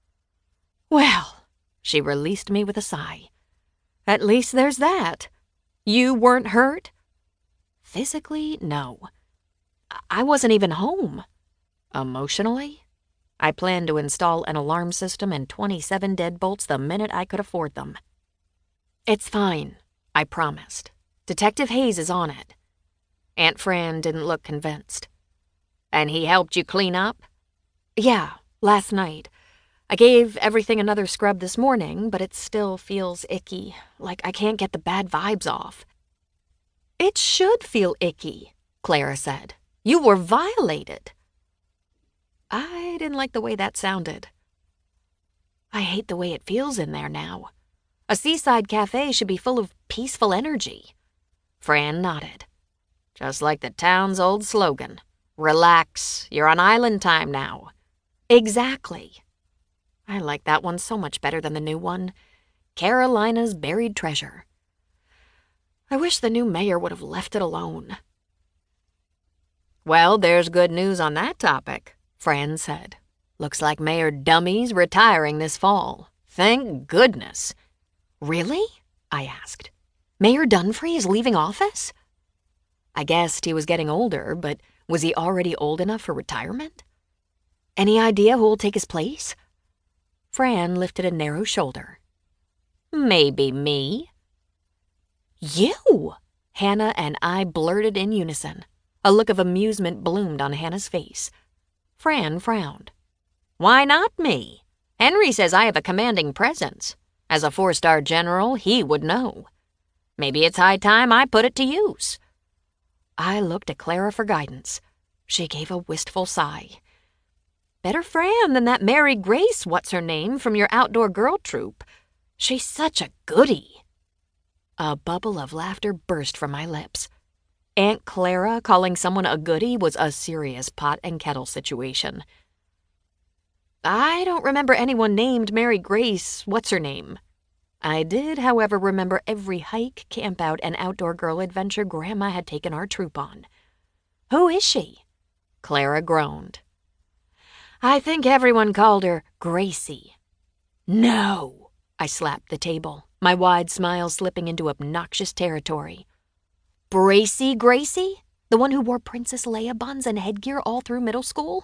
A: Well,
B: she released me with a sigh.
A: At least there's that. You weren't hurt?
B: Physically, no.
A: I wasn't even home.
B: Emotionally? I planned to install an alarm system and 27 deadbolts the minute I could afford them.
A: It's fine, I promised. Detective Hayes is on it.
B: Aunt Fran didn't look convinced. And he helped you clean up?
A: Yeah, last night. I gave everything another scrub this morning, but it still feels icky, like I can't get the bad vibes off. It should feel icky, Clara said. You were violated. I didn't like the way that sounded. I hate the way it feels in there now. A seaside cafe should be full of peaceful energy.
B: Fran nodded. Just like the town's old slogan. Relax, you're on island time now.
A: Exactly. I like that one so much better than the new one. Carolina's buried treasure. I wish the new mayor would have left it alone.
B: Well, there's good news on that topic, Fran said. Looks like Mayor Dummy's retiring this fall. Thank goodness.
A: Really? I asked. Mayor Dunphy is leaving office?
B: I guessed he was getting older, but was he already old enough for retirement?
A: Any idea who'll take his place?
B: Fran lifted a narrow shoulder.
A: Maybe me. You?
B: Hannah and I blurted in unison. A look of amusement bloomed on Hannah's face. Fran frowned. Why not me? Henry says I have a commanding presence. As a 4-star general, he would know. Maybe it's high time I put it to use. I looked at Clara for guidance. She gave a wistful sigh. Better Fran than that Mary Grace what's-her-name from your outdoor girl troupe. She's such a goodie. A bubble of laughter burst from my lips.
A: Aunt Clara calling someone a goody was a serious pot and kettle situation. I don't remember anyone named Mary Grace what's-her-name. I did, however, remember every hike, campout, and outdoor girl adventure Grandma had taken our troop on. Who is she? Clara groaned. I think everyone called her Gracie. No, I slapped the table, my wide smile slipping into obnoxious territory. Bracy Gracie? The one who wore Princess Leia buns and headgear all through middle school?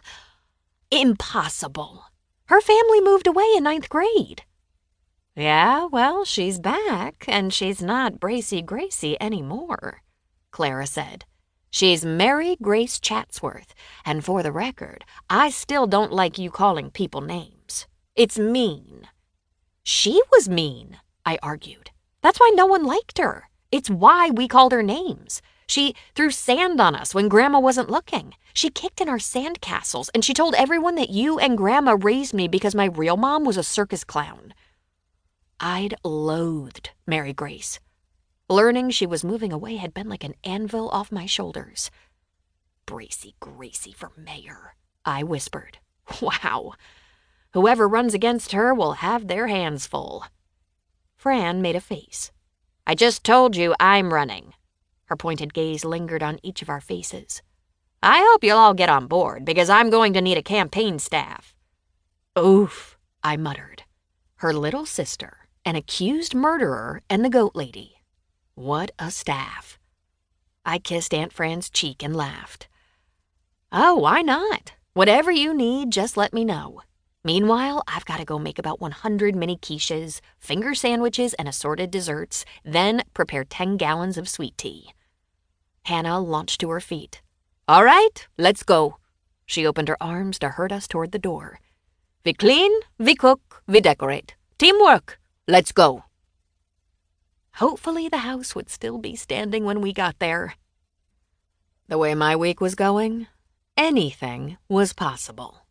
A: Impossible. Her family moved away in 9th grade. Yeah, well, she's back, and she's not Bracy Gracie anymore, Clara said. She's Mary Grace Chatsworth, and for the record, I still don't like you calling people names. It's mean. She was mean, I argued. That's why no one liked her. It's why we called her names. She threw sand on us when Grandma wasn't looking. She kicked in our sand castles, and she told everyone that you and Grandma raised me because my real mom was a circus clown. I'd loathed Mary Grace. Learning she was moving away had been like an anvil off my shoulders. Bracy Gracie for mayor, I whispered. Wow. Whoever runs against her will have their hands full. Fran made a face. I just told you I'm running. Her pointed gaze lingered on each of our faces. I hope you'll all get on board, because I'm going to need a campaign staff. Oof, I muttered. Her little sister, an accused murderer, and the goat lady. What a staff. I kissed Aunt Fran's cheek and laughed. Oh, why not? Whatever you need, just let me know. Meanwhile, I've got to go make about 100 mini quiches, finger sandwiches, and assorted desserts, then prepare 10 gallons of sweet tea. Hannah launched to her feet. All right, let's go. She opened her arms to herd us toward the door. We clean, we cook, we decorate. Teamwork. Let's go. Hopefully the house would still be standing when we got there. The way my week was going, anything was possible.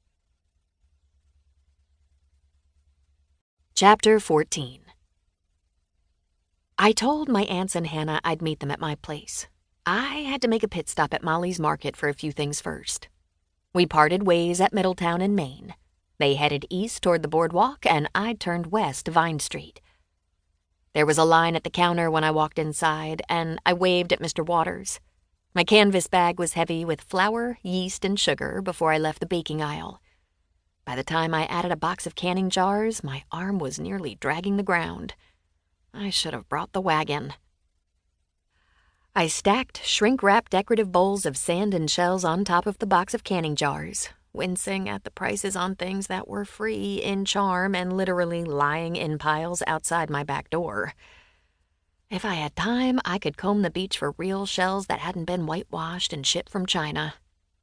A: Chapter 14. I told my aunts and Hannah I'd meet them at my place. I had to make a pit stop at Molly's Market for a few things first. We parted ways at Middletown in Maine. They headed east toward the boardwalk, and I turned west to Vine Street. There was a line at the counter when I walked inside, and I waved at Mr. Waters. My canvas bag was heavy with flour, yeast, and sugar before I left the baking aisle. By the time I added a box of canning jars, my arm was nearly dragging the ground. I should have brought the wagon. I stacked shrink-wrapped decorative bowls of sand and shells on top of the box of canning jars, wincing at the prices on things that were free in charm and literally lying in piles outside my back door. If I had time, I could comb the beach for real shells that hadn't been whitewashed and shipped from China.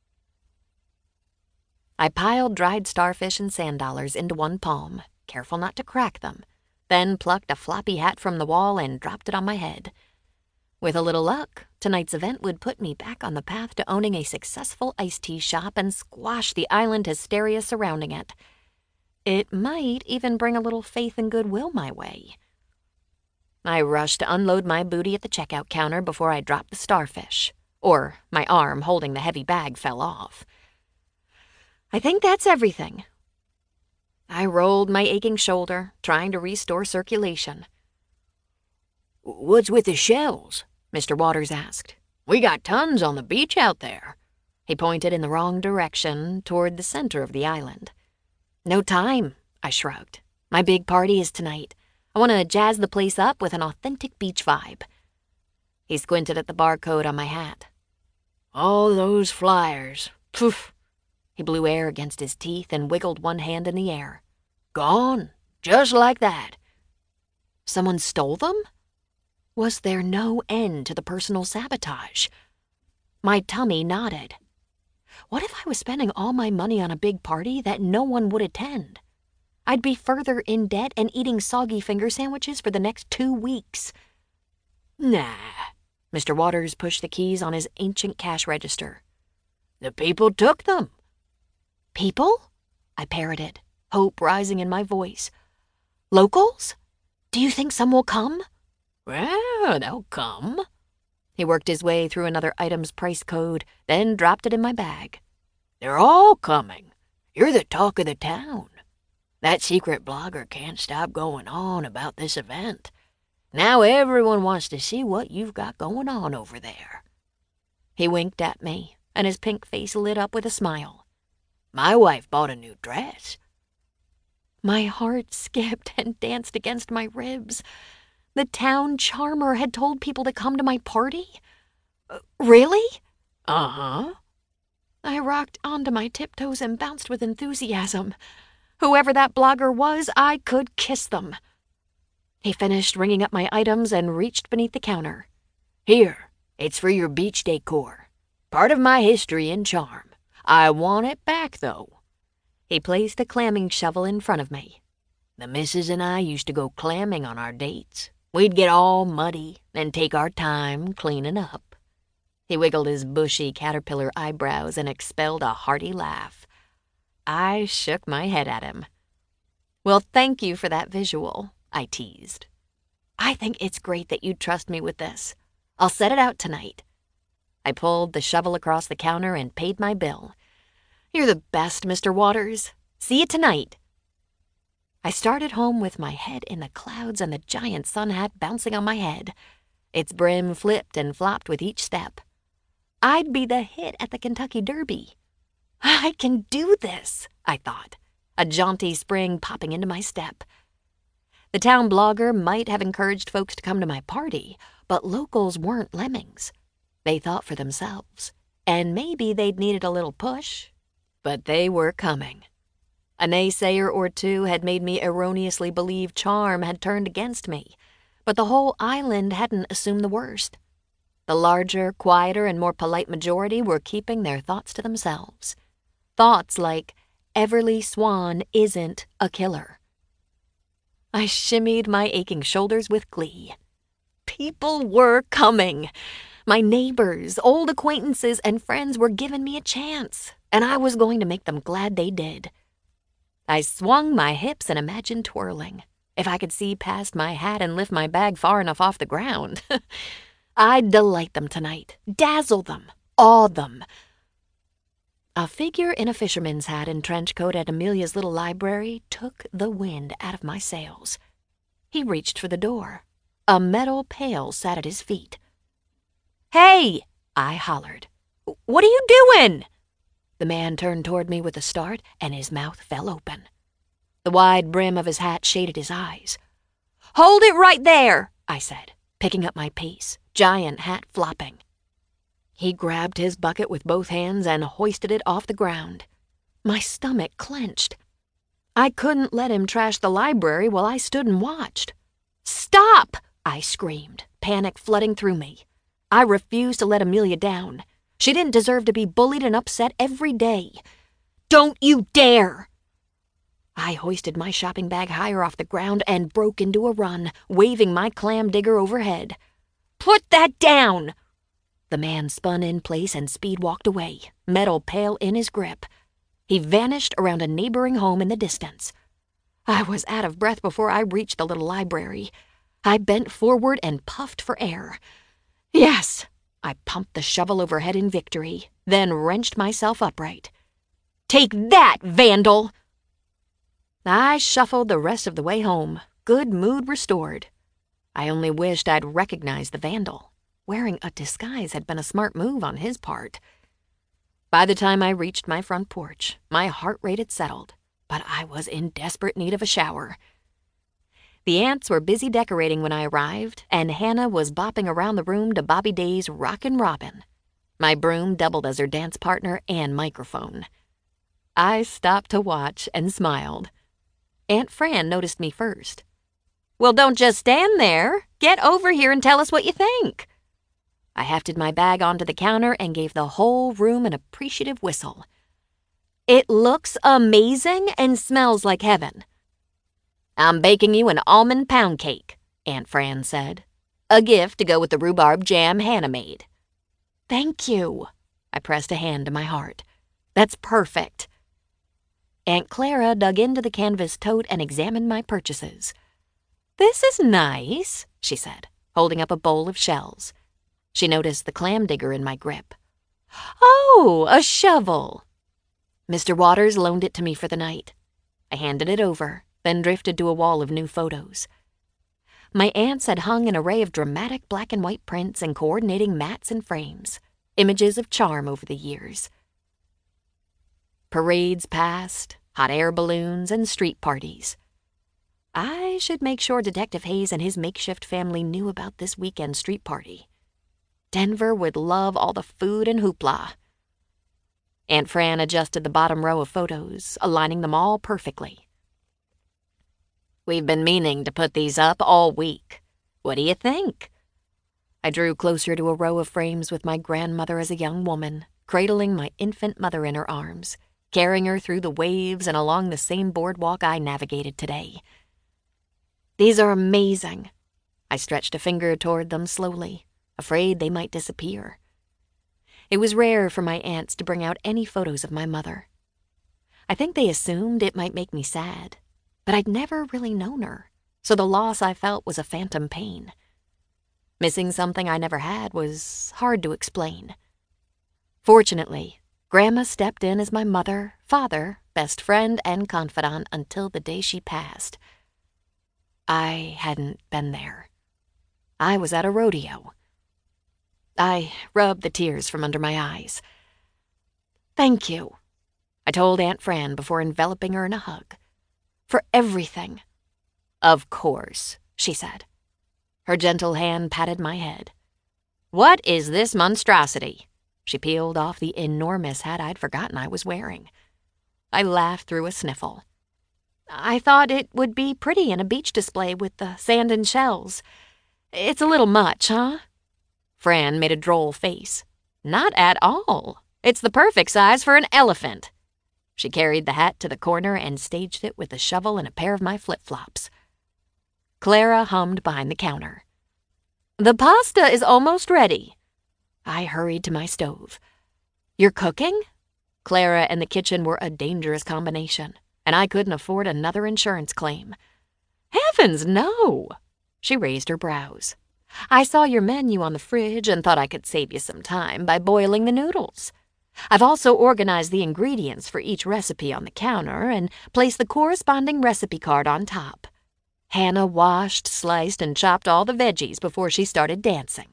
A: I piled dried starfish and sand dollars into one palm, careful not to crack them, then plucked a floppy hat from the wall and dropped it on my head. With a little luck, tonight's event would put me back on the path to owning a successful iced tea shop and squash the island hysteria surrounding it. It might even bring a little faith and goodwill my way. I rushed to unload my booty at the checkout counter before I dropped the starfish, or my arm holding the heavy bag fell off. I think that's everything. I rolled my aching shoulder, trying to restore circulation. What's with the shells? Mr. Waters asked. We got tons on the beach out there. He pointed in the wrong direction, toward the center of the island. No time, I shrugged. My big party is tonight. I want to jazz the place up with an authentic beach vibe. He squinted at the barcode on my hat. All those flyers. Poof. He blew air against his teeth and wiggled one hand in the air. Gone, just like that. Someone stole them? Was there no end to the personal sabotage? My tummy nodded. What if I was spending all my money on a big party that no one would attend? I'd be further in debt and eating soggy finger sandwiches for the next 2 weeks. Nah. Mr. Waters pushed the keys on his ancient cash register. The people took them. People? I parroted, hope rising in my voice. Locals? Do you think some will come? Well, they'll come. He worked his way through another item's price code, then dropped it in my bag.
B: They're all coming. You're the talk of the town. That secret blogger can't stop going on about this event. Now everyone wants to see what you've got going on over there."
A: He winked at me, and his pink face lit up with a smile.
B: "My wife bought a new dress."
A: My heart skipped and danced against my ribs. The town charmer had told people to come to my party? Really?
B: Uh-huh.
A: I rocked onto my tiptoes and bounced with enthusiasm. Whoever that blogger was, I could kiss them. He finished ringing up my items and reached beneath the counter.
B: "Here, it's for your beach decor. Part of my history and charm. I want it back, though."
A: He placed a clamming shovel in front of me.
B: "The missus and I used to go clamming on our dates. We'd get all muddy and take our time cleaning up."
A: He wiggled his bushy caterpillar eyebrows and expelled a hearty laugh. I shook my head at him. "Well, thank you for that visual," I teased. "I think it's great that you trust me with this. I'll set it out tonight." I pulled the shovel across the counter and paid my bill. "You're the best, Mr. Waters. See you tonight." I started home with my head in the clouds and the giant sun hat bouncing on my head. Its brim flipped and flopped with each step. I'd be the hit at the Kentucky Derby. I can do this, I thought, a jaunty spring popping into my step. The town blogger might have encouraged folks to come to my party, but locals weren't lemmings. They thought for themselves, and maybe they'd needed a little push, but they were coming. A naysayer or two had made me erroneously believe charm had turned against me, but the whole island hadn't assumed the worst. The larger, quieter, and more polite majority were keeping their thoughts to themselves. Thoughts like, Everly Swan isn't a killer. I shimmied my aching shoulders with glee. People were coming. My neighbors, old acquaintances, and friends were giving me a chance, and I was going to make them glad they did. I swung my hips and imagined twirling. If I could see past my hat and lift my bag far enough off the ground. I'd delight them tonight, dazzle them, awe them. A figure in a fisherman's hat and trench coat at Amelia's little library took the wind out of my sails. He reached for the door. A metal pail sat at his feet. "Hey!" I hollered. "What are you doing?" The man turned toward me with a start, and his mouth fell open. The wide brim of his hat shaded his eyes. "Hold it right there," I said, picking up my pace, giant hat flopping. He grabbed his bucket with both hands and hoisted it off the ground. My stomach clenched. I couldn't let him trash the library while I stood and watched. "Stop!" I screamed, panic flooding through me. I refused to let Amelia down. She didn't deserve to be bullied and upset every day. "Don't you dare!" I hoisted my shopping bag higher off the ground and broke into a run, waving my clam digger overhead. "Put that down!" The man spun in place and speed walked away, metal pail in his grip. He vanished around a neighboring home in the distance. I was out of breath before I reached the little library. I bent forward and puffed for air. Yes! I pumped the shovel overhead in victory, then wrenched myself upright. "Take that, vandal!" I shuffled the rest of the way home, good mood restored. I only wished I'd recognized the vandal. Wearing a disguise had been a smart move on his part. By the time I reached my front porch, my heart rate had settled, but I was in desperate need of a shower. The aunts were busy decorating when I arrived, and Hannah was bopping around the room to Bobby Day's Rockin' Robin. My broom doubled as her dance partner and microphone. I stopped to watch and smiled. Aunt Fran noticed me first. "Well, don't just stand there. Get over here and tell us what you think." I hefted my bag onto the counter and gave the whole room an appreciative whistle. "It looks amazing and smells like heaven." "I'm baking you an almond pound cake," Aunt Fran said. "A gift to go with the rhubarb jam Hannah made." "Thank you." I pressed a hand to my heart. "That's perfect." Aunt Clara dug into the canvas tote and examined my purchases. "This is nice," she said, holding up a bowl of shells. She noticed the clam digger in my grip. "Oh, a shovel." Mr. Waters loaned it to me for the night. I handed it over, then drifted to a wall of new photos. My aunts had hung an array of dramatic black and white prints and coordinating mats and frames, images of charm over the years. Parades passed, hot air balloons, and street parties. I should make sure Detective Hayes and his makeshift family knew about this weekend street party. Denver would love all the food and hoopla. Aunt Fran adjusted the bottom row of photos, aligning them all perfectly. "We've been meaning to put these up all week. What do you think?" I drew closer to a row of frames with my grandmother as a young woman, cradling my infant mother in her arms, carrying her through the waves and along the same boardwalk I navigated today. "These are amazing." I stretched a finger toward them slowly, afraid they might disappear. It was rare for my aunts to bring out any photos of my mother. I think they assumed it might make me sad, but I'd never really known her, so the loss I felt was a phantom pain. Missing something I never had was hard to explain. Fortunately, Grandma stepped in as my mother, father, best friend, and confidant until the day she passed. I hadn't been there. I was at a rodeo. I rubbed the tears from under my eyes. "Thank you," I told Aunt Fran before enveloping her in a hug. "For everything." "Of course," she said. Her gentle hand patted my head. "What is this monstrosity?" She peeled off the enormous hat I'd forgotten I was wearing. I laughed through a sniffle. "I thought it would be pretty in a beach display with the sand and shells. It's a little much, huh?" Fran made a droll face. "Not at all. It's the perfect size for an elephant." She carried the hat to the corner and staged it with a shovel and a pair of my flip-flops. Clara hummed behind the counter. "The pasta is almost ready." I hurried to my stove. "You're cooking?" Clara and the kitchen were a dangerous combination, and I couldn't afford another insurance claim. "Heavens, no!" She raised her brows. "I saw your menu on the fridge and thought I could save you some time by boiling the noodles. I've also organized the ingredients for each recipe on the counter and placed the corresponding recipe card on top. Hannah washed, sliced, and chopped all the veggies before she started dancing."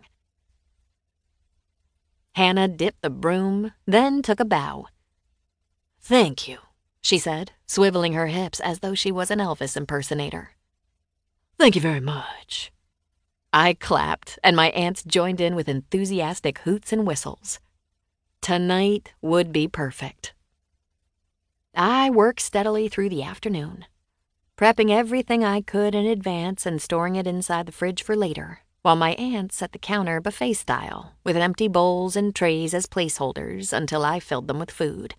A: Hannah dipped the broom, then took a bow. "Thank you," she said, swiveling her hips as though she was an Elvis impersonator. "Thank you very much." I clapped, and my aunts joined in with enthusiastic hoots and whistles. Tonight would be perfect. I worked steadily through the afternoon, prepping everything I could in advance and storing it inside the fridge for later, while my aunts set the counter buffet style, with empty bowls and trays as placeholders until I filled them with food.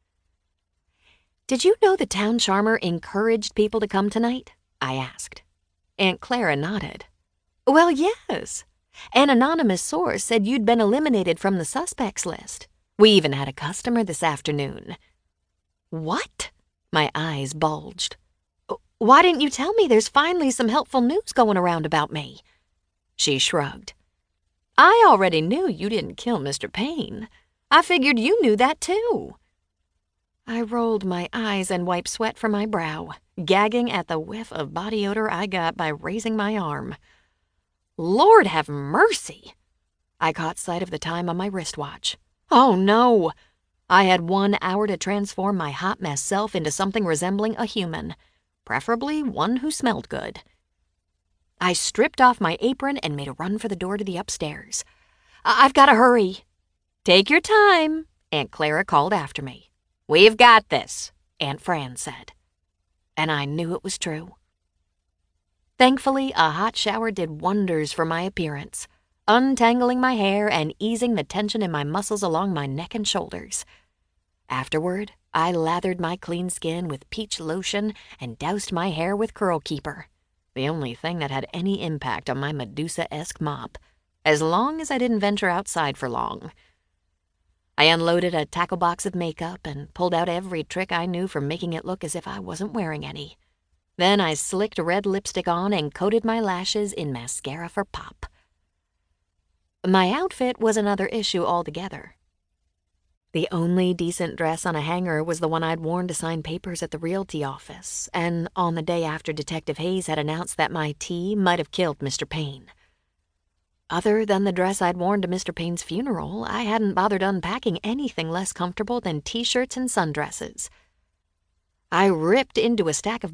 A: "Did you know the town charmer encouraged people to come tonight?" I asked. Aunt Clara nodded. "Well, yes. An anonymous source said you'd been eliminated from the suspects list. We even had a customer this afternoon." "What?" My eyes bulged. "Why didn't you tell me there's finally some helpful news going around about me?" She shrugged. "I already knew you didn't kill Mr. Payne. I figured you knew that too." I rolled my eyes and wiped sweat from my brow, gagging at the whiff of body odor I got by raising my arm. Lord have mercy! I caught sight of the time on my wristwatch. Oh no! I had 1 hour to transform my hot mess self into something resembling a human, preferably one who smelled good. I stripped off my apron and made a run for the door to the upstairs. "I've got to hurry." "Take your time," Aunt Clara called after me. "We've got this," Aunt Fran said. And I knew it was true. Thankfully, a hot shower did wonders for my appearance, untangling my hair and easing the tension in my muscles along my neck and shoulders. Afterward, I lathered my clean skin with peach lotion and doused my hair with Curl Keeper, the only thing that had any impact on my Medusa-esque mop, as long as I didn't venture outside for long. I unloaded a tackle box of makeup and pulled out every trick I knew for making it look as if I wasn't wearing any. Then I slicked red lipstick on and coated my lashes in mascara for pop. My outfit was another issue altogether. The only decent dress on a hanger was the one I'd worn to sign papers at the realty office, and on the day after Detective Hayes had announced that my tea might have killed Mr. Payne. Other than the dress I'd worn to Mr. Payne's funeral, I hadn't bothered unpacking anything less comfortable than t-shirts and sundresses. I ripped into a stack of